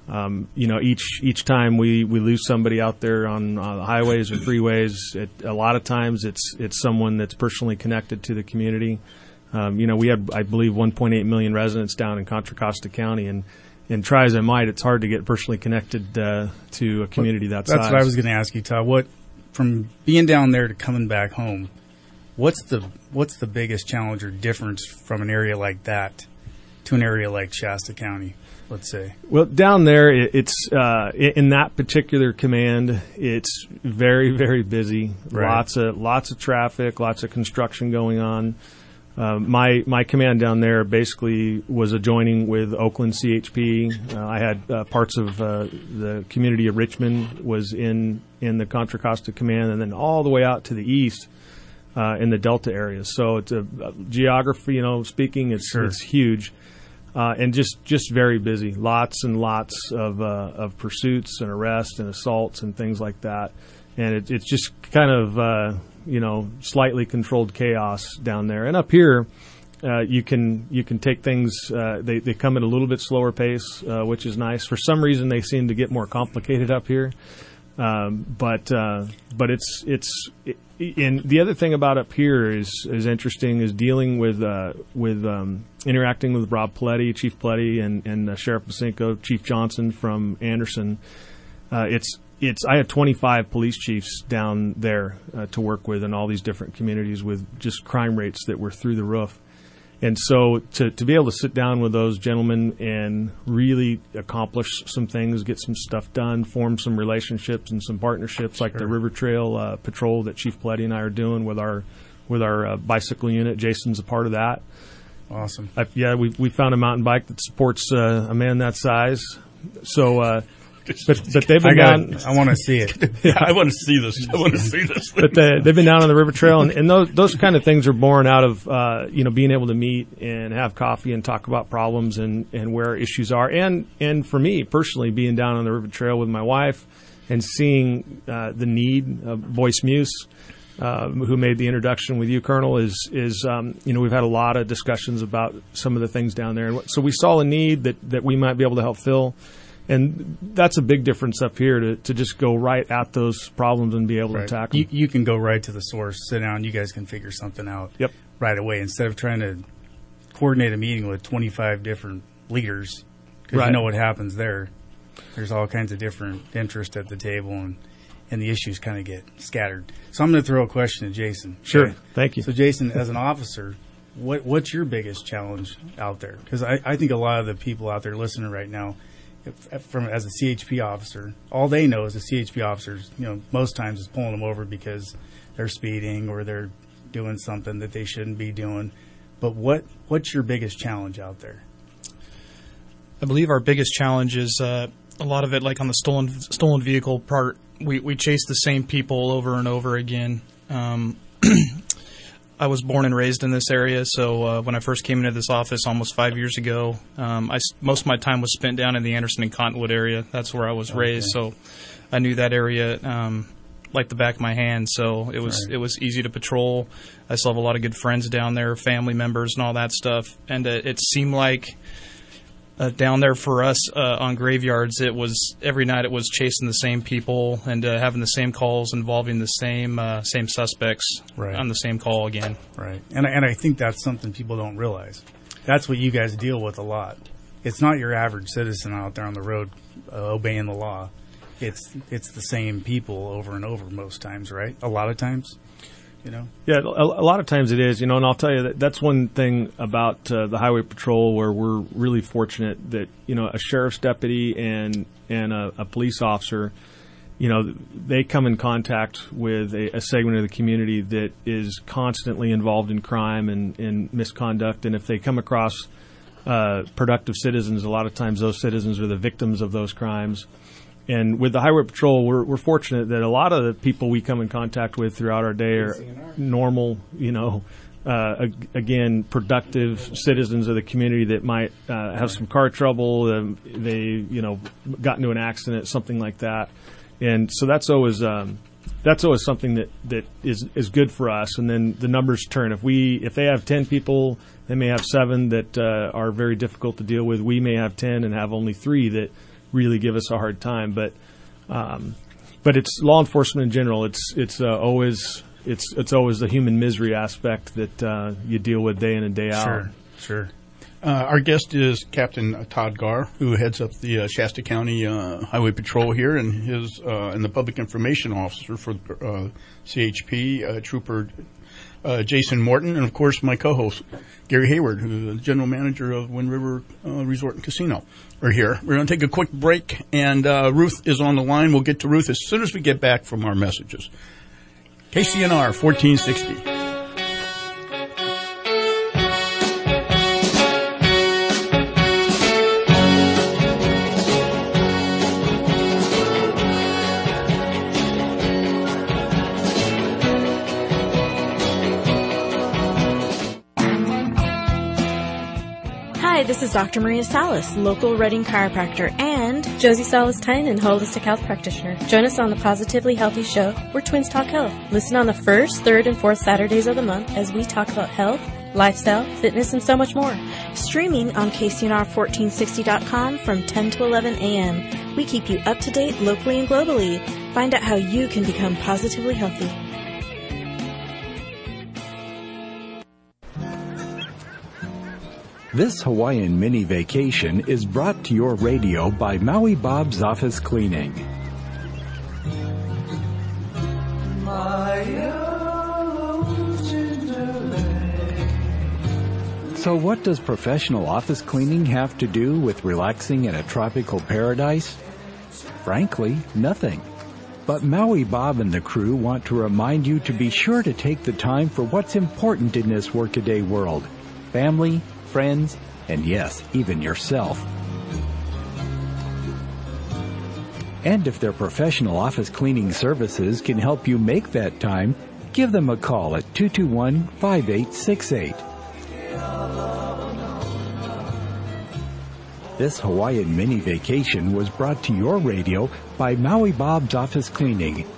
each time we lose somebody out there on the highways or freeways, a lot of times it's someone that's personally connected to the community. We had, I believe, 1.8 million residents down in Contra Costa County, and try as I might, it's hard to get personally connected to a community that size. That's what I was going to ask you, Todd. From being down there to coming back home, what's the biggest challenge or difference from an area like that to an area like Shasta County, let's say? Well, down there, it's in that particular command, it's very, very busy. Right. Lots of traffic, lots of construction going on. My command down there basically was adjoining with Oakland CHP. I had parts of the community of Richmond was in the Contra Costa Command, and then all the way out to the east in the Delta area. So it's a geography, speaking, it's huge, and just very busy. Lots and lots of pursuits and arrests and assaults and things like that, and it's just kind of slightly controlled chaos down there. And up here, you can take things. They come at a little bit slower pace, which is nice. For some reason, they seem to get more complicated up here. But it's. And the other thing about up here is interesting is dealing with interacting with Rob Paletti, Chief Paletti, and Sheriff Basinko, Chief Johnson from Anderson. I had 25 police chiefs down there to work with in all these different communities with just crime rates that were through the roof. And so to be able to sit down with those gentlemen and really accomplish some things, get some stuff done, form some relationships and some partnerships like the River Trail patrol that Chief Paletti and I are doing with our bicycle unit. Jason's a part of that. Awesome. We found a mountain bike that supports a man that size. So but they've been down. I want to see it. Yeah, I want to see this. But they've been down on the River Trail, and those kind of things are born out of being able to meet and have coffee and talk about problems and where issues are. And for me personally, being down on the River Trail with my wife and seeing the need of Boyce Muse, who made the introduction with you, Colonel, is we've had a lot of discussions about some of the things down there. So we saw a need that we might be able to help fill. And that's a big difference up here to just go right at those problems and be able to tackle them. You can go right to the source, sit down, you guys can figure something out right away instead of trying to coordinate a meeting with 25 different leaders because you know what happens there. There's all kinds of different interests at the table and the issues kind of get scattered. So I'm going to throw a question to Jason. Sure. Okay? Thank you. So, Jason, as an officer, what's your biggest challenge out there? Because I think a lot of the people out there listening right now, as a CHP officer, all they know is the CHP officers, most times is pulling them over because they're speeding or they're doing something that they shouldn't be doing. But what's your biggest challenge out there? I believe our biggest challenge is a lot of it, like on the stolen vehicle part. We chase the same people over and over again. I was born and raised in this area, so when I first came into this office almost 5 years ago, most of my time was spent down in the Anderson and Cottonwood area. That's where I was raised, so I knew that area like the back of my hand. So it was easy to patrol. I still have a lot of good friends down there, family members, and all that stuff. And it seemed like down there for us on graveyards, it was every night it was chasing the same people and having the same calls involving the same suspects on the same call again. Right, and I think that's something people don't realize. That's what you guys deal with a lot. It's not your average citizen out there on the road obeying the law. It's the same people over and over most times, right? A lot of times. Yeah, a lot of times it is, and I'll tell you that's one thing about the Highway Patrol where we're really fortunate that, a sheriff's deputy and a police officer, they come in contact with a segment of the community that is constantly involved in crime and misconduct. And if they come across productive citizens, a lot of times those citizens are the victims of those crimes. And with the Highway Patrol, we're fortunate that a lot of the people we come in contact with throughout our day are normal, again, productive citizens of the community that might have some car trouble. They, got into an accident, something like that. And so that's always something that is good for us. And then the numbers turn. If they have 10 people, they may have 7 that are very difficult to deal with. We may have 10 and have only 3 that really give us a hard time, but it's law enforcement in general. It's always the human misery aspect that you deal with day in and day out. Sure. Our guest is Captain Todd Garr, who heads up the Shasta County Highway Patrol here, and and the public information officer for CHP, Trooper Jason Morton, and, of course, my co-host, Gary Hayward, who's the general manager of Wind River Resort and Casino, are here. We're going to take a quick break, and Ruth is on the line. We'll get to Ruth as soon as we get back from our messages. KCNR 1460. This is Dr. Maria Salas, local Reading chiropractor, and Josie Salas-Tynan, holistic health practitioner. Join us on the Positively Healthy Show, where twins talk health. Listen on the first, third, and fourth Saturdays of the month as we talk about health, lifestyle, fitness, and so much more. Streaming on KCNR1460.com from 10 to 11 a.m. We keep you up to date locally and globally. Find out how you can become positively healthy. This Hawaiian mini vacation is brought to your radio by Maui Bob's Office Cleaning. So what does professional office cleaning have to do with relaxing in a tropical paradise? Frankly, nothing. But Maui Bob and the crew want to remind you to be sure to take the time for what's important in this workaday world. Family, friends, and yes, even yourself. And if their professional office cleaning services can help you make that time, give them a call at 221-5868. This Hawaiian mini vacation was brought to your radio by Maui Bob's Office Cleaning,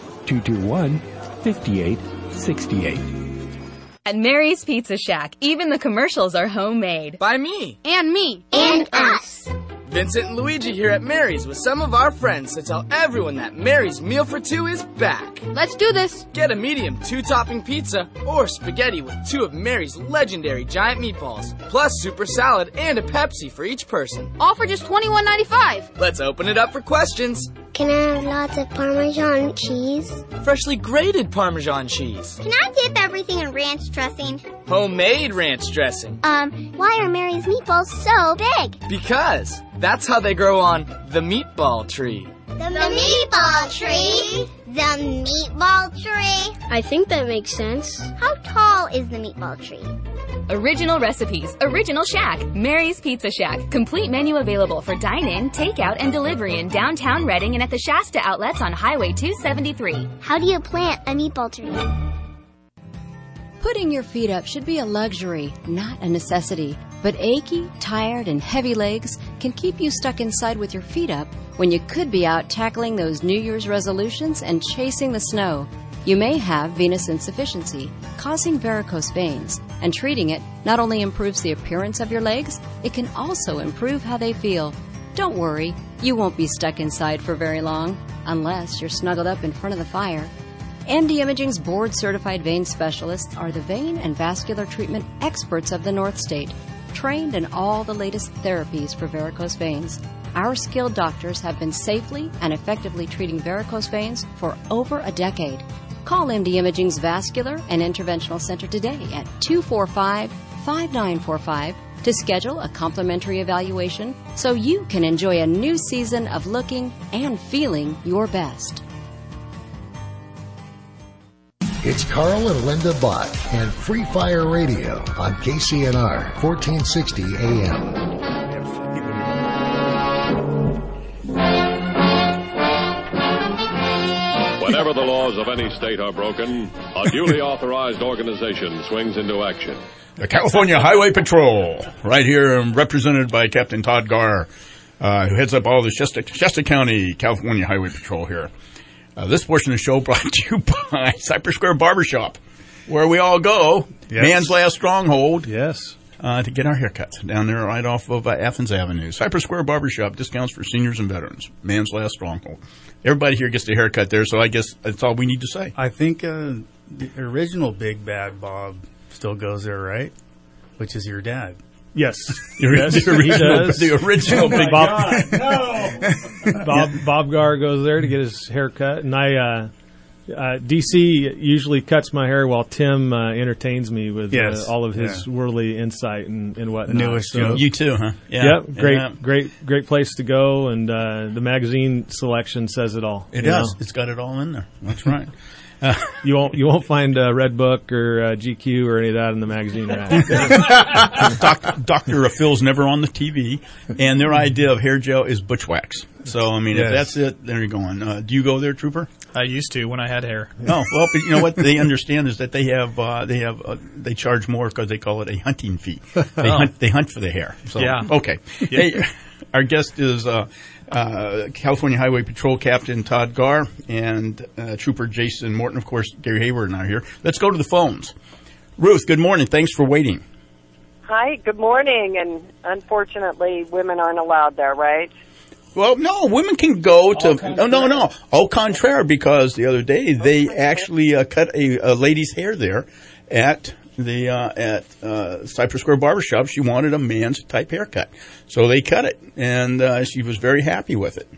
221-5868. At Mary's Pizza Shack, even the commercials are homemade. By me. And me. And us. Vincent and Luigi here at Mary's with some of our friends to tell everyone that Mary's Meal for Two is back. Let's do this. Get a medium 2-topping pizza or spaghetti with 2 of Mary's legendary giant meatballs, plus super salad and a Pepsi for each person. All for just $21.95. Let's open it up for questions. Can I have lots of Parmesan cheese? Freshly grated Parmesan cheese. Can I dip everything in ranch dressing? Homemade ranch dressing. Why are Mary's meatballs so big? Because that's how they grow on the meatball tree. The meatball tree? The meatball tree? I think that makes sense. How tall is the meatball tree? Original recipes, original shack, Mary's Pizza Shack. Complete menu available for dine-in, takeout, and delivery in downtown Reading and at the Shasta outlets on Highway 273. How do you plant a meatball tree? Putting your feet up should be a luxury, not a necessity. But achy, tired, and heavy legs can keep you stuck inside with your feet up when you could be out tackling those New Year's resolutions and chasing the snow. You may have venous insufficiency, causing varicose veins, and treating it not only improves the appearance of your legs, it can also improve how they feel. Don't worry, you won't be stuck inside for very long, unless you're snuggled up in front of the fire. MD Imaging's board-certified vein specialists are the vein and vascular treatment experts of the North State, trained in all the latest therapies for varicose veins. Our skilled doctors have been safely and effectively treating varicose veins for over a decade. Call MD Imaging's Vascular and Interventional Center today at 245-5945 to schedule a complimentary evaluation so you can enjoy a new season of looking and feeling your best. It's Carl and Linda Bott and Free Fire Radio on KCNR 1460 AM. Whenever the laws of any state are broken, a duly authorized organization swings into action. The California Highway Patrol, right here, represented by Captain Todd Garr, who heads up all the Shasta County California Highway Patrol here. This portion of the show brought to you by Cypress Square Barbershop, where we all go, yes. Man's last stronghold, yes, to get our haircuts down there right off of Athens Avenue. Cypress Square Barbershop, discounts for seniors and veterans. Man's last stronghold. Everybody here gets a haircut there, so I guess that's all we need to say. I think the original Big Bad Bob still goes there, right? Which is your dad. Yes. Yes, the original Big Bob. No. Bob Garr goes there to get his hair cut, and I DC usually cuts my hair while Tim entertains me with all of his worldly insight and whatnot. The newest joke. You too, huh? Yeah. Yep. Great place to go, and the magazine selection says it all. It does. It's got it all in there. That's right. You won't find Red Book or GQ or any of that in the magazine rack. Dr. Phil's never on the TV, and their idea of hair gel is butch wax. So, I mean, if that's it, there you're going. Do you go there, Trooper? I used to when I had hair. Oh, well, but you know what they understand is that they charge more because they call it a hunting fee. They hunt for the hair. So, okay. Hey, our guest is California Highway Patrol Captain Todd Garr and Trooper Jason Morton. Of course, Gary Hayward and I are here. Let's go to the phones. Ruth, good morning. Thanks for waiting. Hi, good morning. And unfortunately, women aren't allowed there, right? Well, no, women can go to no. Au contraire, because the other day they actually cut a lady's hair there at the Cypress Square Barbershop. She wanted a man's type haircut, so they cut it, and she was very happy with it.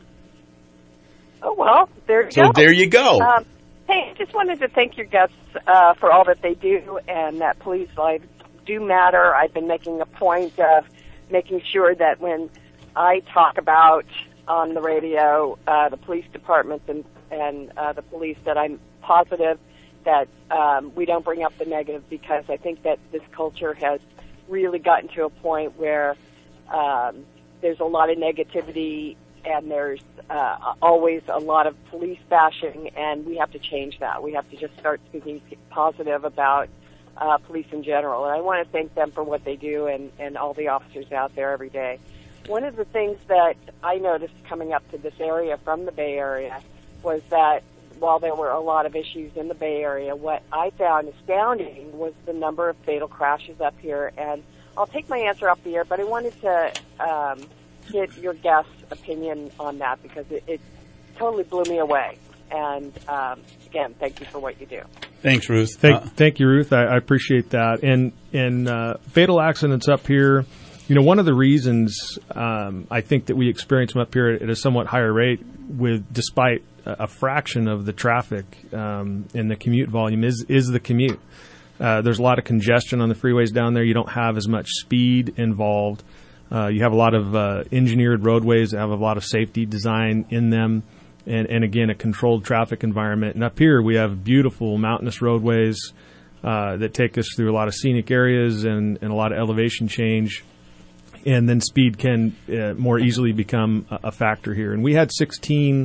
Oh well, there you go. So there you go. Hey, just wanted to thank your guests for all that they do, and that police lives do matter. I've been making a point of making sure that when I talk about on the radio the police departments and the police, that I'm positive that we don't bring up the negative, because I think that this culture has really gotten to a point where there's a lot of negativity and there's always a lot of police bashing, and we have to change that. We have to just start speaking positive about police in general. And I want to thank them for what they do and all the officers out there every day. One of the things that I noticed coming up to this area from the Bay Area was that while there were a lot of issues in the Bay Area, what I found astounding was the number of fatal crashes up here. And I'll take my answer off the air, but I wanted to get your guest's opinion on that, because it totally blew me away. And again, thank you for what you do. Thanks, Ruth. Thank you, Ruth. I appreciate that. And fatal accidents up here, you know, one of the reasons I think that we experience them up here at a somewhat higher rate, despite a fraction of the traffic and the commute volume, is the commute. There's a lot of congestion on the freeways down there. You don't have as much speed involved. You have a lot of engineered roadways that have a lot of safety design in them, and again, a controlled traffic environment. And up here, we have beautiful mountainous roadways that take us through a lot of scenic areas and a lot of elevation change. And then speed can more easily become a factor here. And we had 16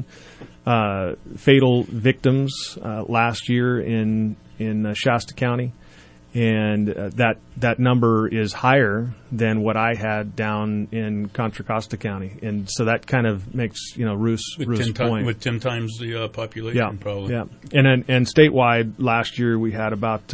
fatal victims last year in Shasta County, and that number is higher than what I had down in Contra Costa County. And so that kind of makes Ruth's point. With 10 times the population, probably. Yeah, and statewide last year we had about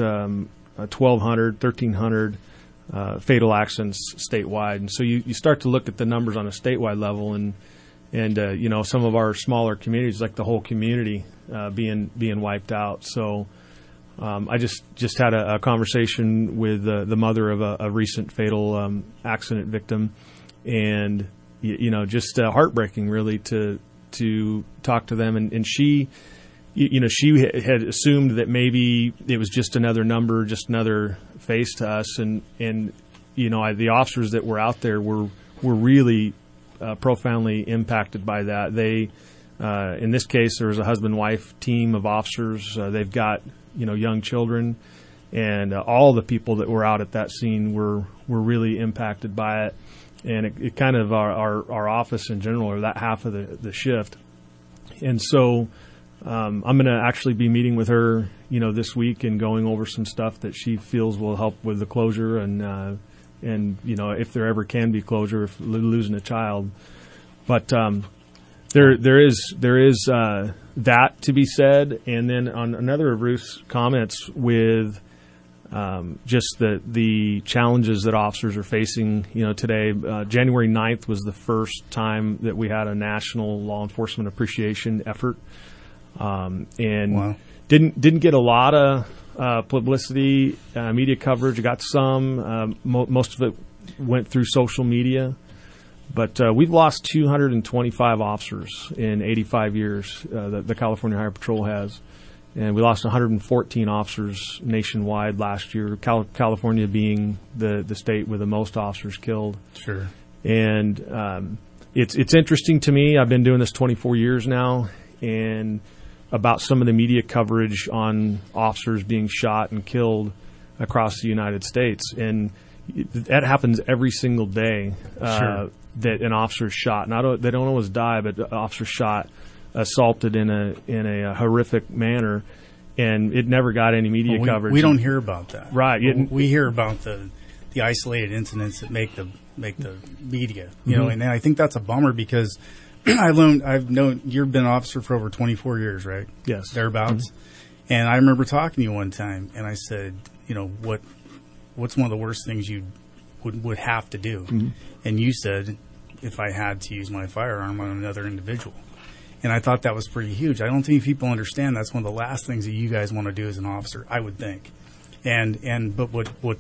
1,300 fatal accidents statewide, and so you start to look at the numbers on a statewide level, and some of our smaller communities, like the whole community, being wiped out. So I just had a conversation with the mother of a recent fatal accident victim, and just heartbreaking really to talk to them, and she. She had assumed that maybe it was just another number, just another face to us, and the officers that were out there were really profoundly impacted by that. They, in this case, there was a husband-wife team of officers. They've got young children, and all the people that were out at that scene were really impacted by it, and it kind of our office in general, or that half of the shift, and so. I'm going to actually be meeting with her, this week, and going over some stuff that she feels will help with the closure, and if there ever can be closure, if losing a child. But there is that to be said, and then on another of Ruth's comments with just the challenges that officers are facing, today. January 9th was the first time that we had a national law enforcement appreciation effort. And wow. didn't get a lot of publicity, media coverage. Got some. Most of it went through social media. But we've lost 225 officers in 85 years. The California Highway Patrol has, And we lost 114 officers nationwide last year, California being the state with the most officers killed. Sure. And it's interesting to me. I've been doing this 24 years now, and about some of the media coverage on officers being shot and killed across the United States. And that happens every single day, Sure. that an officer's shot. They don't always die, but an officer's shot, assaulted in a horrific manner, and it never got any media coverage. We don't hear about that, right? We hear about the isolated incidents that make the media, you know, and I think that's a bummer because I've known you've been an officer for over 24 years, right? Yes, thereabouts. And I remember talking to you one time, and I said, you know, what's one of the worst things you would have to do? And you said, if I had to use my firearm on another individual. And I thought that was pretty huge. I don't think people understand that's one of the last things that you guys want to do as an officer, I would think. But what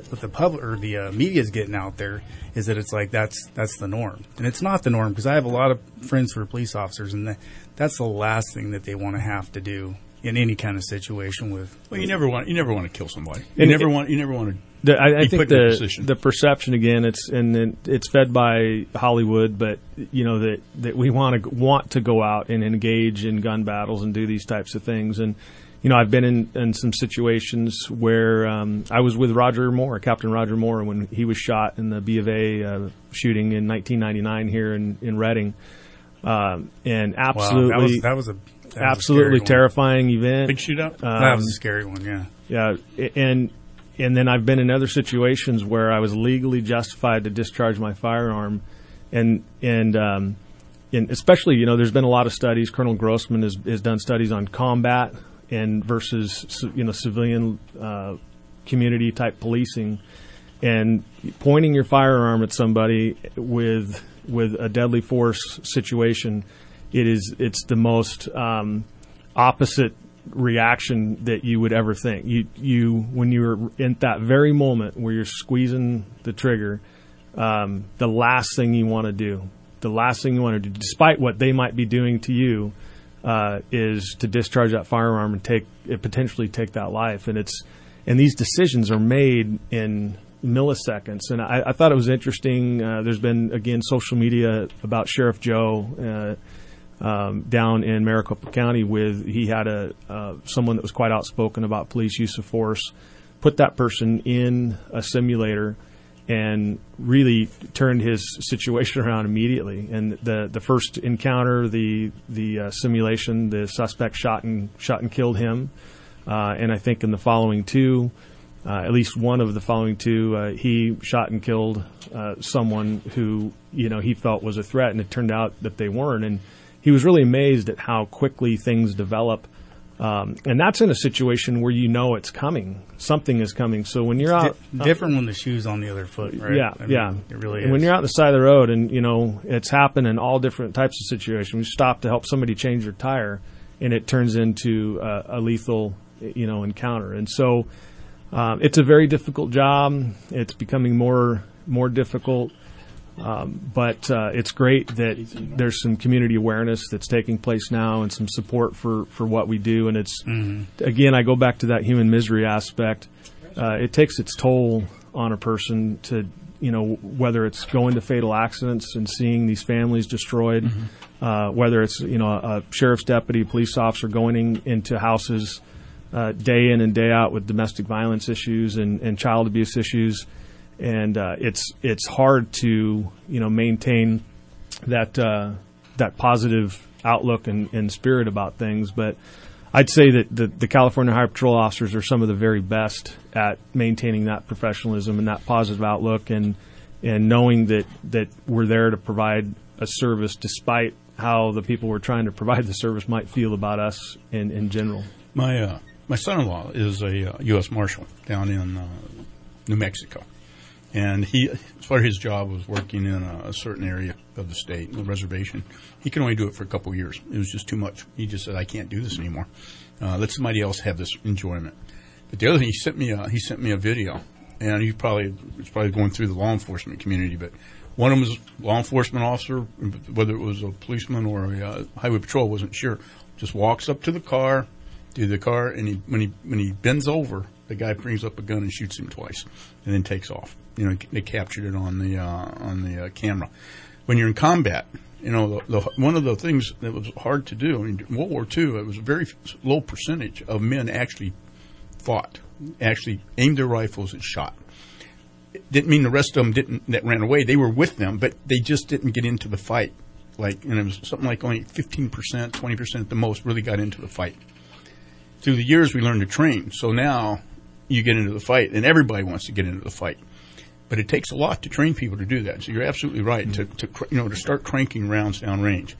the media is getting out there is that it's like that's the norm, and it's not the norm, because I have a lot of friends who are police officers, and that's the last thing that they want to have to do in any kind of situation with. Well, you never want to kill somebody. And You never want to. I think put in a position. the perception again, it's fed by Hollywood, but you know that we want to go out and engage in gun battles and do these types of things. And you know, I've been in some situations where I was with Captain Roger Moore, when he was shot in the B of A shooting in 1999 here in Reading, and absolutely that was absolutely terrifying event. Big shootout. That was a scary one. Yeah. Yeah, and then I've been in other situations where I was legally justified to discharge my firearm, and especially, you know, there's been a lot of studies. Colonel Grossman has done studies on combat and versus, you know, civilian community type policing, and pointing your firearm at somebody with a deadly force situation. It's the most opposite reaction that you would ever think. You when you're in that very moment where you're squeezing the trigger, the last thing you want to do, despite what they might be doing to you, is to discharge that firearm and potentially take that life. And these decisions are made in milliseconds. And I thought it was interesting. There's been, again, social media about Sheriff Joe down in Maricopa County. He had someone that was quite outspoken about police use of force, put that person in a simulator and really turned his situation around immediately. And the first encounter, the simulation, the suspect shot and killed him. And I think in the following two, at least one of the following two, he shot and killed someone who, you know, he felt was a threat, and it turned out that they weren't. And he was really amazed at how quickly things develop. And that's in a situation where you know it's coming. Something is coming. So when you're out... different when the shoe's on the other foot, right? Yeah, I mean, it really is. When you're out on the side of the road and, you know, it's happened in all different types of situations. We stop to help somebody change their tire, and it turns into a lethal, you know, encounter. And so it's a very difficult job. It's becoming more difficult. But it's great that there's some community awareness that's taking place now, and some support for what we do. And it's, again, I go back to that human misery aspect. It takes its toll on a person to, you know, whether it's going to fatal accidents and seeing these families destroyed, whether it's, you know, a sheriff's deputy, police officer going into houses day in and day out with domestic violence issues and child abuse issues. And it's hard to, you know, maintain that positive outlook and spirit about things. But I'd say that the California Highway Patrol officers are some of the very best at maintaining that professionalism and that positive outlook, and knowing that we're there to provide a service despite how the people we're trying to provide the service might feel about us in general. My son-in-law is a U.S. Marshal down in New Mexico. And as part of his job was working in a certain area of the state, the reservation. He can only do it for a couple of years. It was just too much. He just said, "I can't do this anymore. Let somebody else have this enjoyment." But the other thing, he sent me a video, and it's probably going through the law enforcement community. But one of them was a law enforcement officer, whether it was a policeman or a highway patrol, wasn't sure. Just walks up to the car, to the car, and when he bends over, the guy brings up a gun and shoots him twice, and then takes off. You know, they captured it on the camera. When you're in combat, you know, one of the things that was hard to do. I mean, in World War II, it was a very low percentage of men actually fought, actually aimed their rifles and shot. It didn't mean the rest of them that ran away. They were with them, but they just didn't get into the fight. And it was something like only 15%, 20% at the most really got into the fight. Through the years, we learned to train. So now you get into the fight, and everybody wants to get into the fight. But it takes a lot to train people to do that. So you're absolutely right to start cranking rounds down range.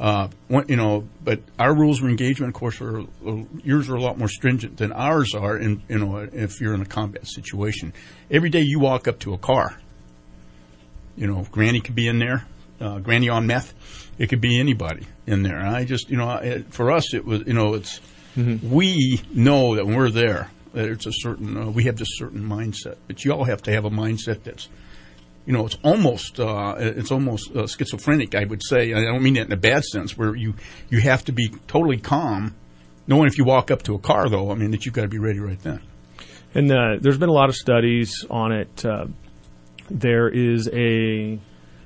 But our rules of engagement, of course, yours are a lot more stringent than ours are. If you're in a combat situation, every day you walk up to a car, you know, Granny could be in there, Granny on meth. It could be anybody in there. And I just, for us, it was, it's we know that when we're there, that it's a certain, we have this certain mindset. But you all have to have a mindset that's, it's almost schizophrenic, I would say. I don't mean that in a bad sense, where you have to be totally calm, knowing if you walk up to a car, though, I mean, that you've got to be ready right then. And there's been a lot of studies on it. There is a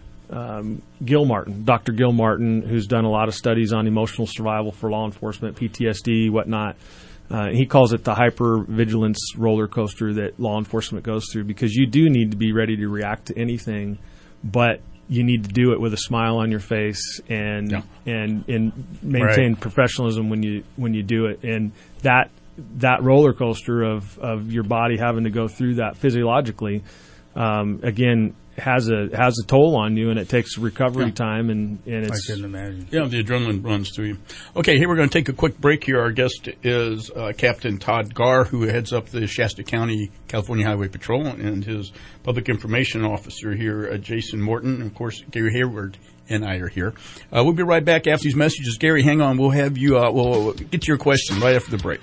Gil Martin, Dr. Gil Martin, who's done a lot of studies on emotional survival for law enforcement, PTSD, whatnot. He calls it the hypervigilance roller coaster that law enforcement goes through, because you do need to be ready to react to anything, but you need to do it with a smile on your face and maintain professionalism when you do it. And that roller coaster of your body having to go through that physiologically, again, has a toll on you, and it takes recovery time, and it's... I couldn't imagine. Yeah, the adrenaline runs through you. Okay, here we're going to take a quick break here. Our guest is Captain Todd Garr, who heads up the Shasta County California Highway Patrol, and his public information officer here, Jason Morton, and of course, Gary Hayward and I are here. We'll be right back after these messages. Gary, hang on. We'll have you, we'll get to your question right after the break.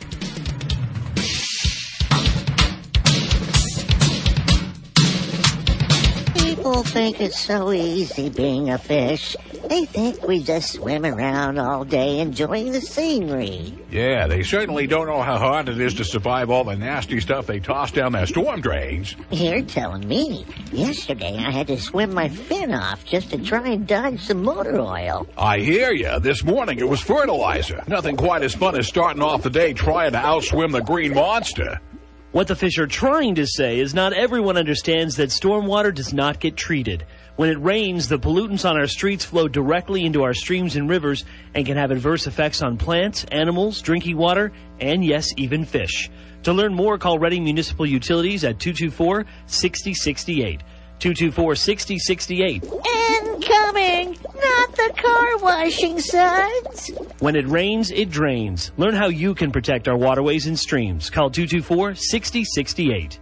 People think it's so easy being a fish. They think we just swim around all day enjoying the scenery. Yeah, they certainly don't know how hard it is to survive all the nasty stuff they toss down their storm drains. You're telling me. Yesterday I had to swim my fin off just to try and dodge some motor oil. I hear ya. This morning it was fertilizer. Nothing quite as fun as starting off the day trying to outswim the green monster. What the fish are trying to say is not everyone understands that stormwater does not get treated. When it rains, the pollutants on our streets flow directly into our streams and rivers and can have adverse effects on plants, animals, drinking water, and yes, even fish. To learn more, call Reading Municipal Utilities at 224-6068. 224-6068. Incoming! Not the car washing suds! When it rains, it drains. Learn how you can protect our waterways and streams. Call 224-6068.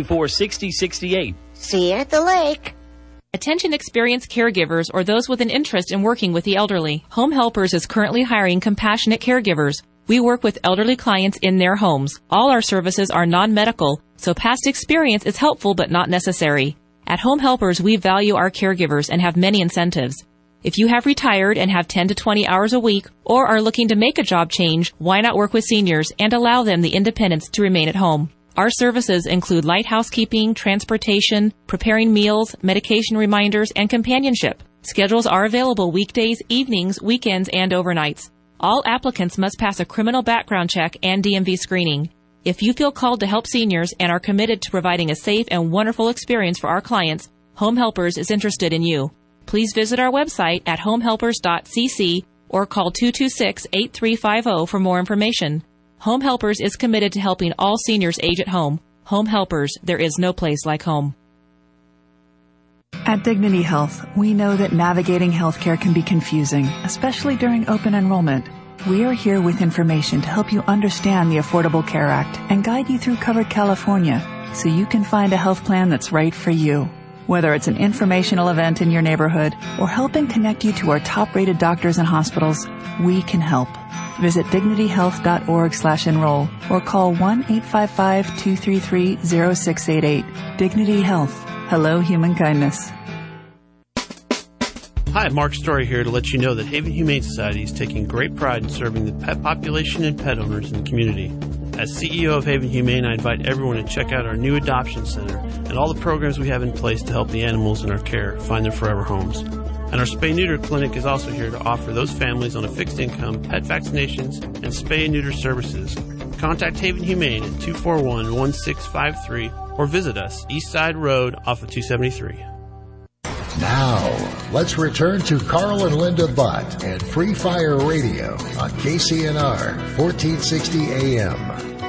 224-6068. See you at the lake. Attention experienced caregivers or those with an interest in working with the elderly. Home Helpers is currently hiring compassionate caregivers. We work with elderly clients in their homes. All our services are non-medical, so past experience is helpful but not necessary. At Home Helpers, we value our caregivers and have many incentives. If you have retired and have 10 to 20 hours a week or are looking to make a job change, why not work with seniors and allow them the independence to remain at home? Our services include light housekeeping, transportation, preparing meals, medication reminders, and companionship. Schedules are available weekdays, evenings, weekends, and overnights. All applicants must pass a criminal background check and DMV screening. If you feel called to help seniors and are committed to providing a safe and wonderful experience for our clients, Home Helpers is interested in you. Please visit our website at homehelpers.cc or call 226-8350 for more information. Home Helpers is committed to helping all seniors age at home. Home Helpers, there is no place like home. At Dignity Health, we know that navigating healthcare can be confusing, especially during open enrollment. We are here with information to help you understand the Affordable Care Act and guide you through Covered California so you can find a health plan that's right for you. Whether it's an informational event in your neighborhood or helping connect you to our top-rated doctors and hospitals, we can help. Visit dignityhealth.org/enroll or call 1-855-233-0688. Dignity Health. Hello, human kindness. Hi, Mark Story here to let you know that Haven Humane Society is taking great pride in serving the pet population and pet owners in the community. As CEO of Haven Humane, I invite everyone to check out our new adoption center and all the programs we have in place to help the animals in our care find their forever homes. And our spay-neuter clinic is also here to offer those families on a fixed income pet vaccinations and spay and neuter services. Contact Haven Humane at 241-1653 or visit us East Side Road off of 273. Now, let's return to Carl and Linda Butt and Free Fire Radio on KCNR 1460 AM.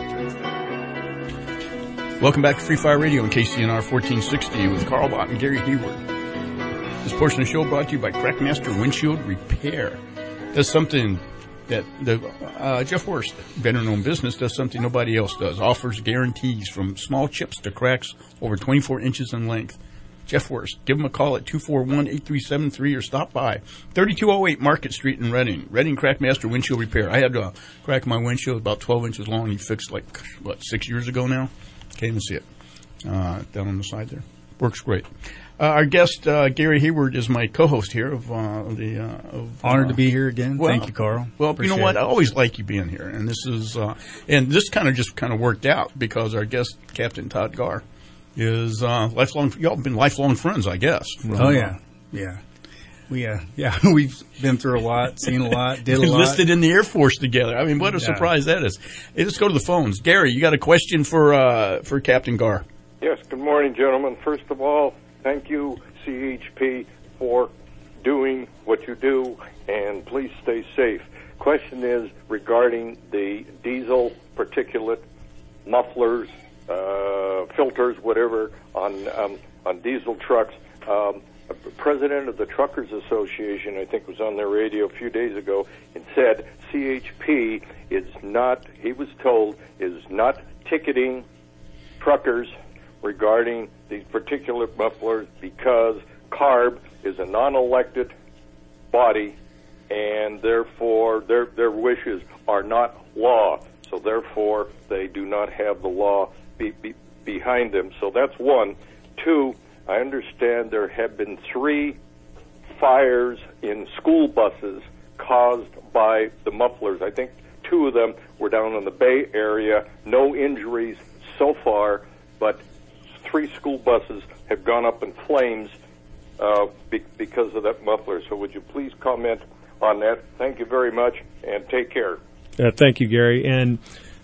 Welcome back to Free Fire Radio on KCNR 1460 with Carl Bott and Gary Hayward. This portion of the show brought to you by Crackmaster Windshield Repair. Does something that Jeff Worst, veteran-owned business, does something nobody else does. Offers guarantees from small chips to cracks over 24 inches in length. Jeff Worst. Give him a call at 241-8373 or stop by 3208 Market Street in Reading. Reading Crackmaster Windshield Repair. I had a crack in my windshield about 12 inches long. He fixed 6 years ago now. Can't even see it. Down on the side there. Works great. Our guest, Gary Hayward, is my co-host here. Honored to be here again. Thank you, Carl. Well, Appreciate you know what? it. I always like you being here. And this is, just kind of worked out because our guest, Captain Todd Garr, is lifelong. Y'all have been lifelong friends, I guess. Yeah. We've been through a lot, seen a lot, did a lot. Enlisted in the Air Force together. I mean, what a surprise that is. Hey, let's go to the phones. Gary, you got a question for Captain Garr? Yes. Good morning, gentlemen. First of all, thank you, CHP, for doing what you do, and please stay safe. Question is regarding the diesel particulate mufflers, filters, whatever, on diesel trucks. President of the Truckers Association, I think, was on their radio a few days ago and said CHP is not, he was told, is not ticketing truckers regarding these particulate mufflers because CARB is a non-elected body and therefore their wishes are not law. So therefore they do not have the law behind them. So that's one. Two, I understand there have been 3 fires in school buses caused by the mufflers. I think 2 of them were down in the Bay Area. No injuries so far, but 3 school buses have gone up in flames because of that muffler. So would you please comment on that? Thank you very much, and take care. Thank you, Gary. And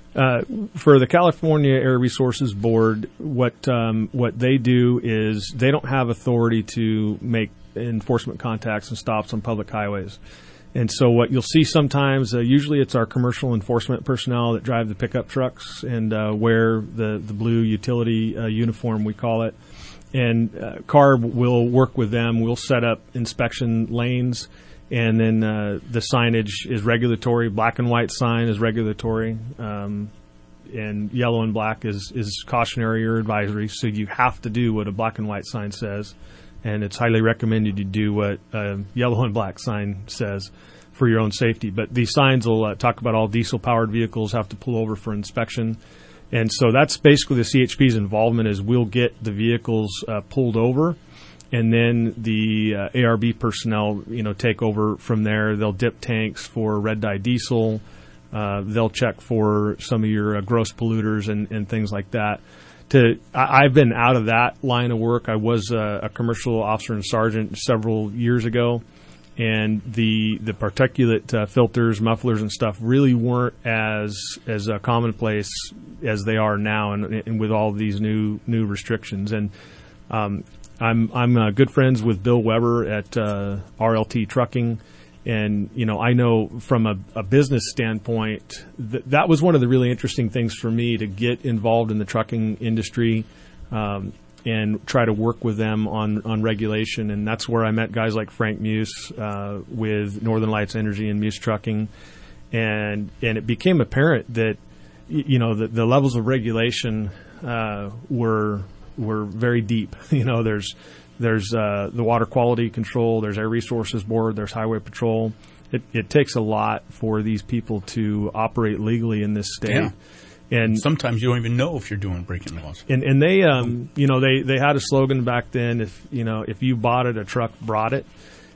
for the California Air Resources Board, what they do is they don't have authority to make enforcement contacts and stops on public highways. And so what you'll see sometimes, usually it's our commercial enforcement personnel that drive the pickup trucks and wear the blue utility uniform, we call it. And CARB will work with them. We'll set up inspection lanes. And then the signage is regulatory. Black and white sign is regulatory. And yellow and black is cautionary or advisory. So you have to do what a black and white sign says. And it's highly recommended you do what a yellow and black sign says for your own safety. But these signs will talk about all diesel-powered vehicles have to pull over for inspection. And so that's basically the CHP's involvement is we'll get the vehicles pulled over. And then the ARB personnel, take over from there. They'll dip tanks for red dye diesel. They'll check for some of your gross polluters and things like that. I've been out of that line of work. I was a commercial officer and sergeant several years ago, and the particulate filters, mufflers, and stuff really weren't as commonplace as they are now, and with all these new restrictions. And I'm good friends with Bill Weber at RLT Trucking, and I know from a business standpoint that was one of the really interesting things for me to get involved in the trucking industry and try to work with them on regulation, and that's where I met guys like Frank Muse with Northern Lights Energy and Muse Trucking, and it became apparent that the levels of regulation were very deep. There's the Water Quality Control, there's Air Resources Board, there's Highway Patrol. It takes a lot for these people to operate legally in this state. Yeah. And sometimes you don't even know if you're breaking laws. And they they had a slogan back then, if you bought it, a truck brought it.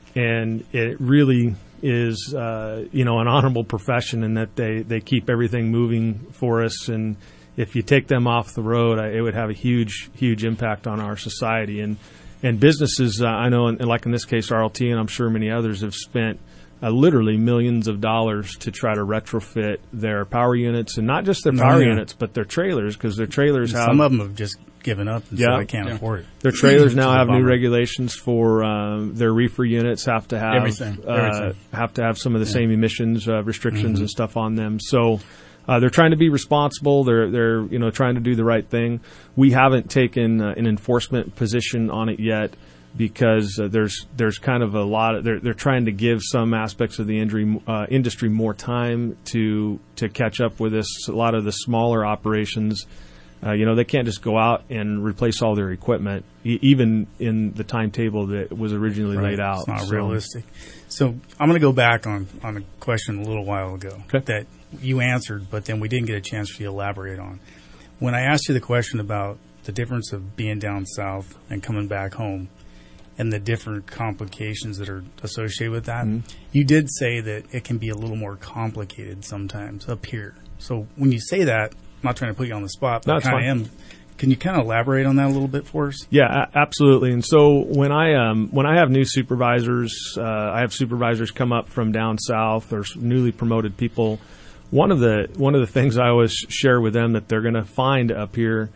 and it really is an honorable profession in that they keep everything moving for us. And if you take them off the road, it would have a huge impact on our society. And businesses, I know, and like in this case, RLT, and I'm sure many others have spent literally millions of dollars to try to retrofit their power units, and not just their power units, but their trailers, because their trailers have... Some of them have just given up, and so they can't afford it. Their trailers now have new regulations for their reefer units have to have everything. Have to have some of the same emissions restrictions and stuff on them. So they're trying to be responsible. They're trying to do the right thing. We haven't taken an enforcement position on it yet, because there's kind of a lot of they're trying to give some aspects of the industry more time to catch up with this. A lot of the smaller operations, they can't just go out and replace all their equipment, even in the timetable that was originally laid out. It's not realistic. So I'm going to go back on a question a little while ago that you answered, but then we didn't get a chance for you to elaborate on. When I asked you the question about the difference of being down south and coming back home, and the different complications that are associated with that, you did say that it can be a little more complicated sometimes up here. So when you say that, I'm not trying to put you on the spot, but I am. Can you kind of elaborate on that a little bit for us? Yeah, absolutely. And so when I have new supervisors, I have supervisors come up from down south or newly promoted people. One of the things I always share with them that they're going to find up here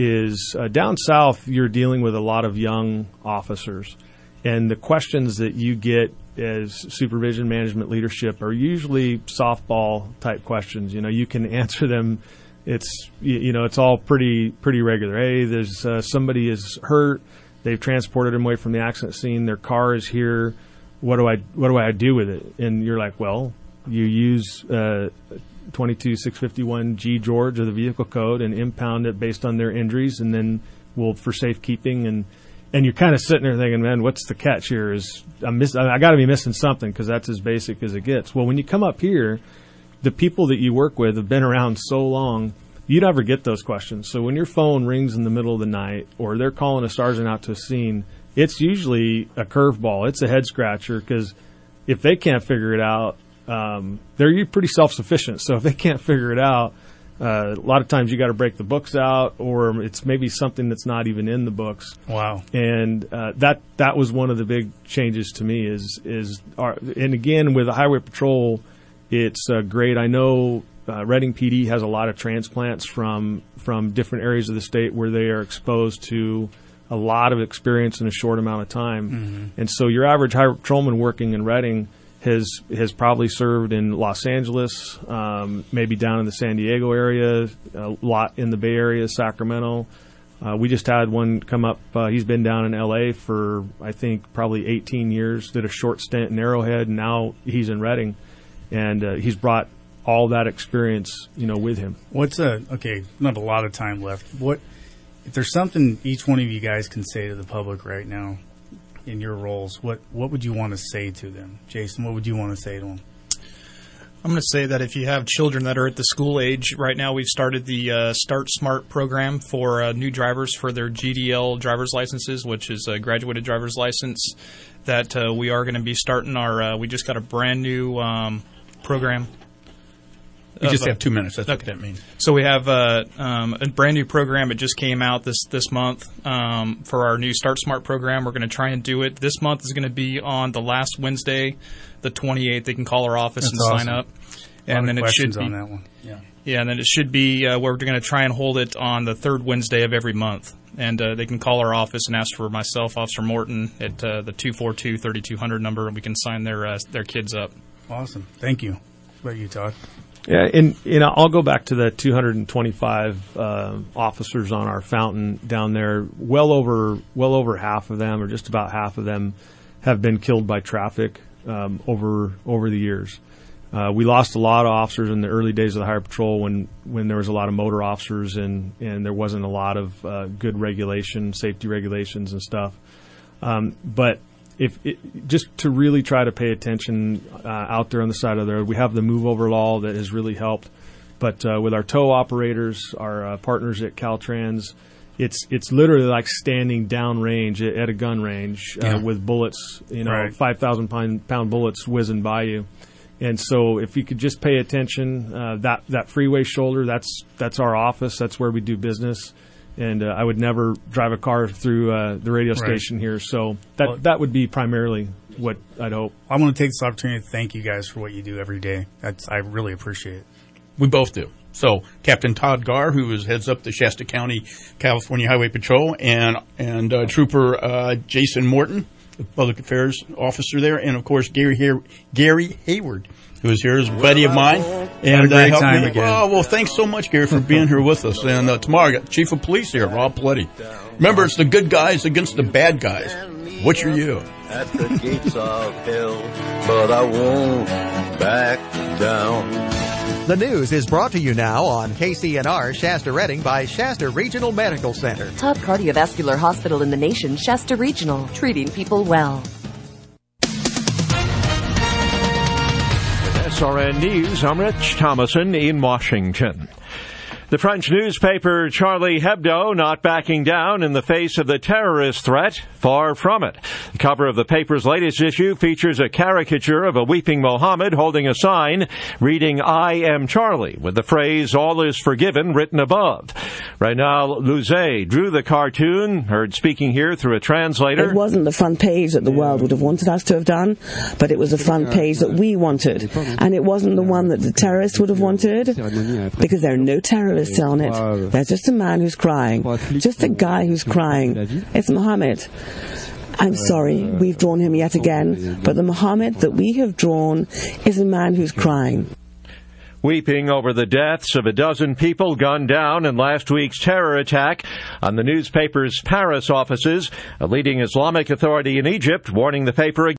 is down south, you're dealing with a lot of young officers, and the questions that you get as supervision, management, leadership are usually softball type questions. You can answer them. It's it's all pretty regular. Hey, there's somebody is hurt. They've transported them away from the accident scene. Their car is here. What do I do with it? And you're like, well, you use 22-651 G George of the vehicle code and impound it based on their injuries, and then for safekeeping. And you're kind of sitting there thinking, man, what's the catch here? I got to be missing something, because that's as basic as it gets. Well, when you come up here, the people that you work with have been around so long, you never get those questions. So when your phone rings in the middle of the night, or they're calling a sergeant out to a scene, it's usually a curveball. It's a head scratcher, because if they can't figure it out, they're pretty self-sufficient. So if they can't figure it out, a lot of times you got to break the books out, or it's maybe something that's not even in the books. Wow. And that was one of the big changes to me and again, with the highway patrol, it's great. I know Reading PD has a lot of transplants from different areas of the state where they are exposed to a lot of experience in a short amount of time. And so your average highway patrolman working in Reading has probably served in Los Angeles, maybe down in the San Diego area, a lot in the Bay Area, Sacramento. We just had one come up. He's been down in L.A. for, I think, probably 18 years, did a short stint in Arrowhead, and now he's in Reading. And he's brought all that experience, with him. Okay, not a lot of time left. If there's something each one of you guys can say to the public right now, in your roles, what would you want to say to them? Jason, what would you want to say to them? I'm going to say that if you have children that are at the school age, right now we've started the Start Smart program for new drivers for their GDL driver's licenses, which is a graduated driver's license, that we are going to be starting we just got a brand new program. You just have 2 minutes. That's what that means. So we have a brand new program. It just came out this month for our new Start Smart program. We're going to try and do it. This month is going to be on the last Wednesday, the 28th. They can call our office sign up. And then it should be on that one. Yeah, and then it should be we're going to try and hold it on the third Wednesday of every month. And they can call our office and ask for myself, Officer Morton, at the 242-3200 number, and we can sign their kids up. Awesome. Thank you. What about you, Todd? Yeah, and I'll go back to the 225 officers on our fountain down there. Well over half of them, or just about half of them, have been killed by traffic over the years. We lost a lot of officers in the early days of the Highway Patrol when there was a lot of motor officers and there wasn't a lot of good regulation, safety regulations and stuff. But just to really try to pay attention out there on the side of the road, we have the move over law that has really helped. But with our tow operators, our partners at Caltrans, it's literally like standing downrange at a gun range with bullets, 5,000 pound bullets whizzing by you. And so if you could just pay attention, that freeway shoulder, that's our office. That's where we do business. And I would never drive a car through the radio station here. So that would be primarily what I'd hope. I want to take this opportunity to thank you guys for what you do every day. I really appreciate it. We both do. So Captain Todd Garr, who heads up the Shasta County, California Highway Patrol, and Trooper Jason Morton, the Public Affairs Officer there, and of course Gary Hayward, who is here as a buddy of mine. And a great time again. Well, thanks so much, Gary, for being here with us. And tomorrow I got Chief of Police here, Rob Pletty. Remember, it's the good guys against the bad guys. Which are you? At the gates of hell, but I won't back down. The news is brought to you now on KCNR Shasta Redding by Shasta Regional Medical Center. Top cardiovascular hospital in the nation, Shasta Regional, treating people well. With SRN News, I'm Rich Thomason in Washington. The French newspaper Charlie Hebdo not backing down in the face of the terrorist threat. Far from it. The cover of the paper's latest issue features a caricature of a weeping Mohammed holding a sign reading, "I am Charlie," with the phrase, "All is forgiven," written above. Reynal Louzet drew the cartoon, heard speaking here through a translator. It wasn't the front page that the world would have wanted us to have done, but it was the front page that we wanted. And it wasn't the one that the terrorists would have wanted, because there are no terrorists on it. There's just a man who's crying. Just a guy who's crying. It's Mohammed. I'm sorry, we've drawn him yet again, but the Mohammed that we have drawn is a man who's crying. Weeping over the deaths of a dozen people gunned down in last week's terror attack on the newspaper's Paris offices, a leading Islamic authority in Egypt warning the paper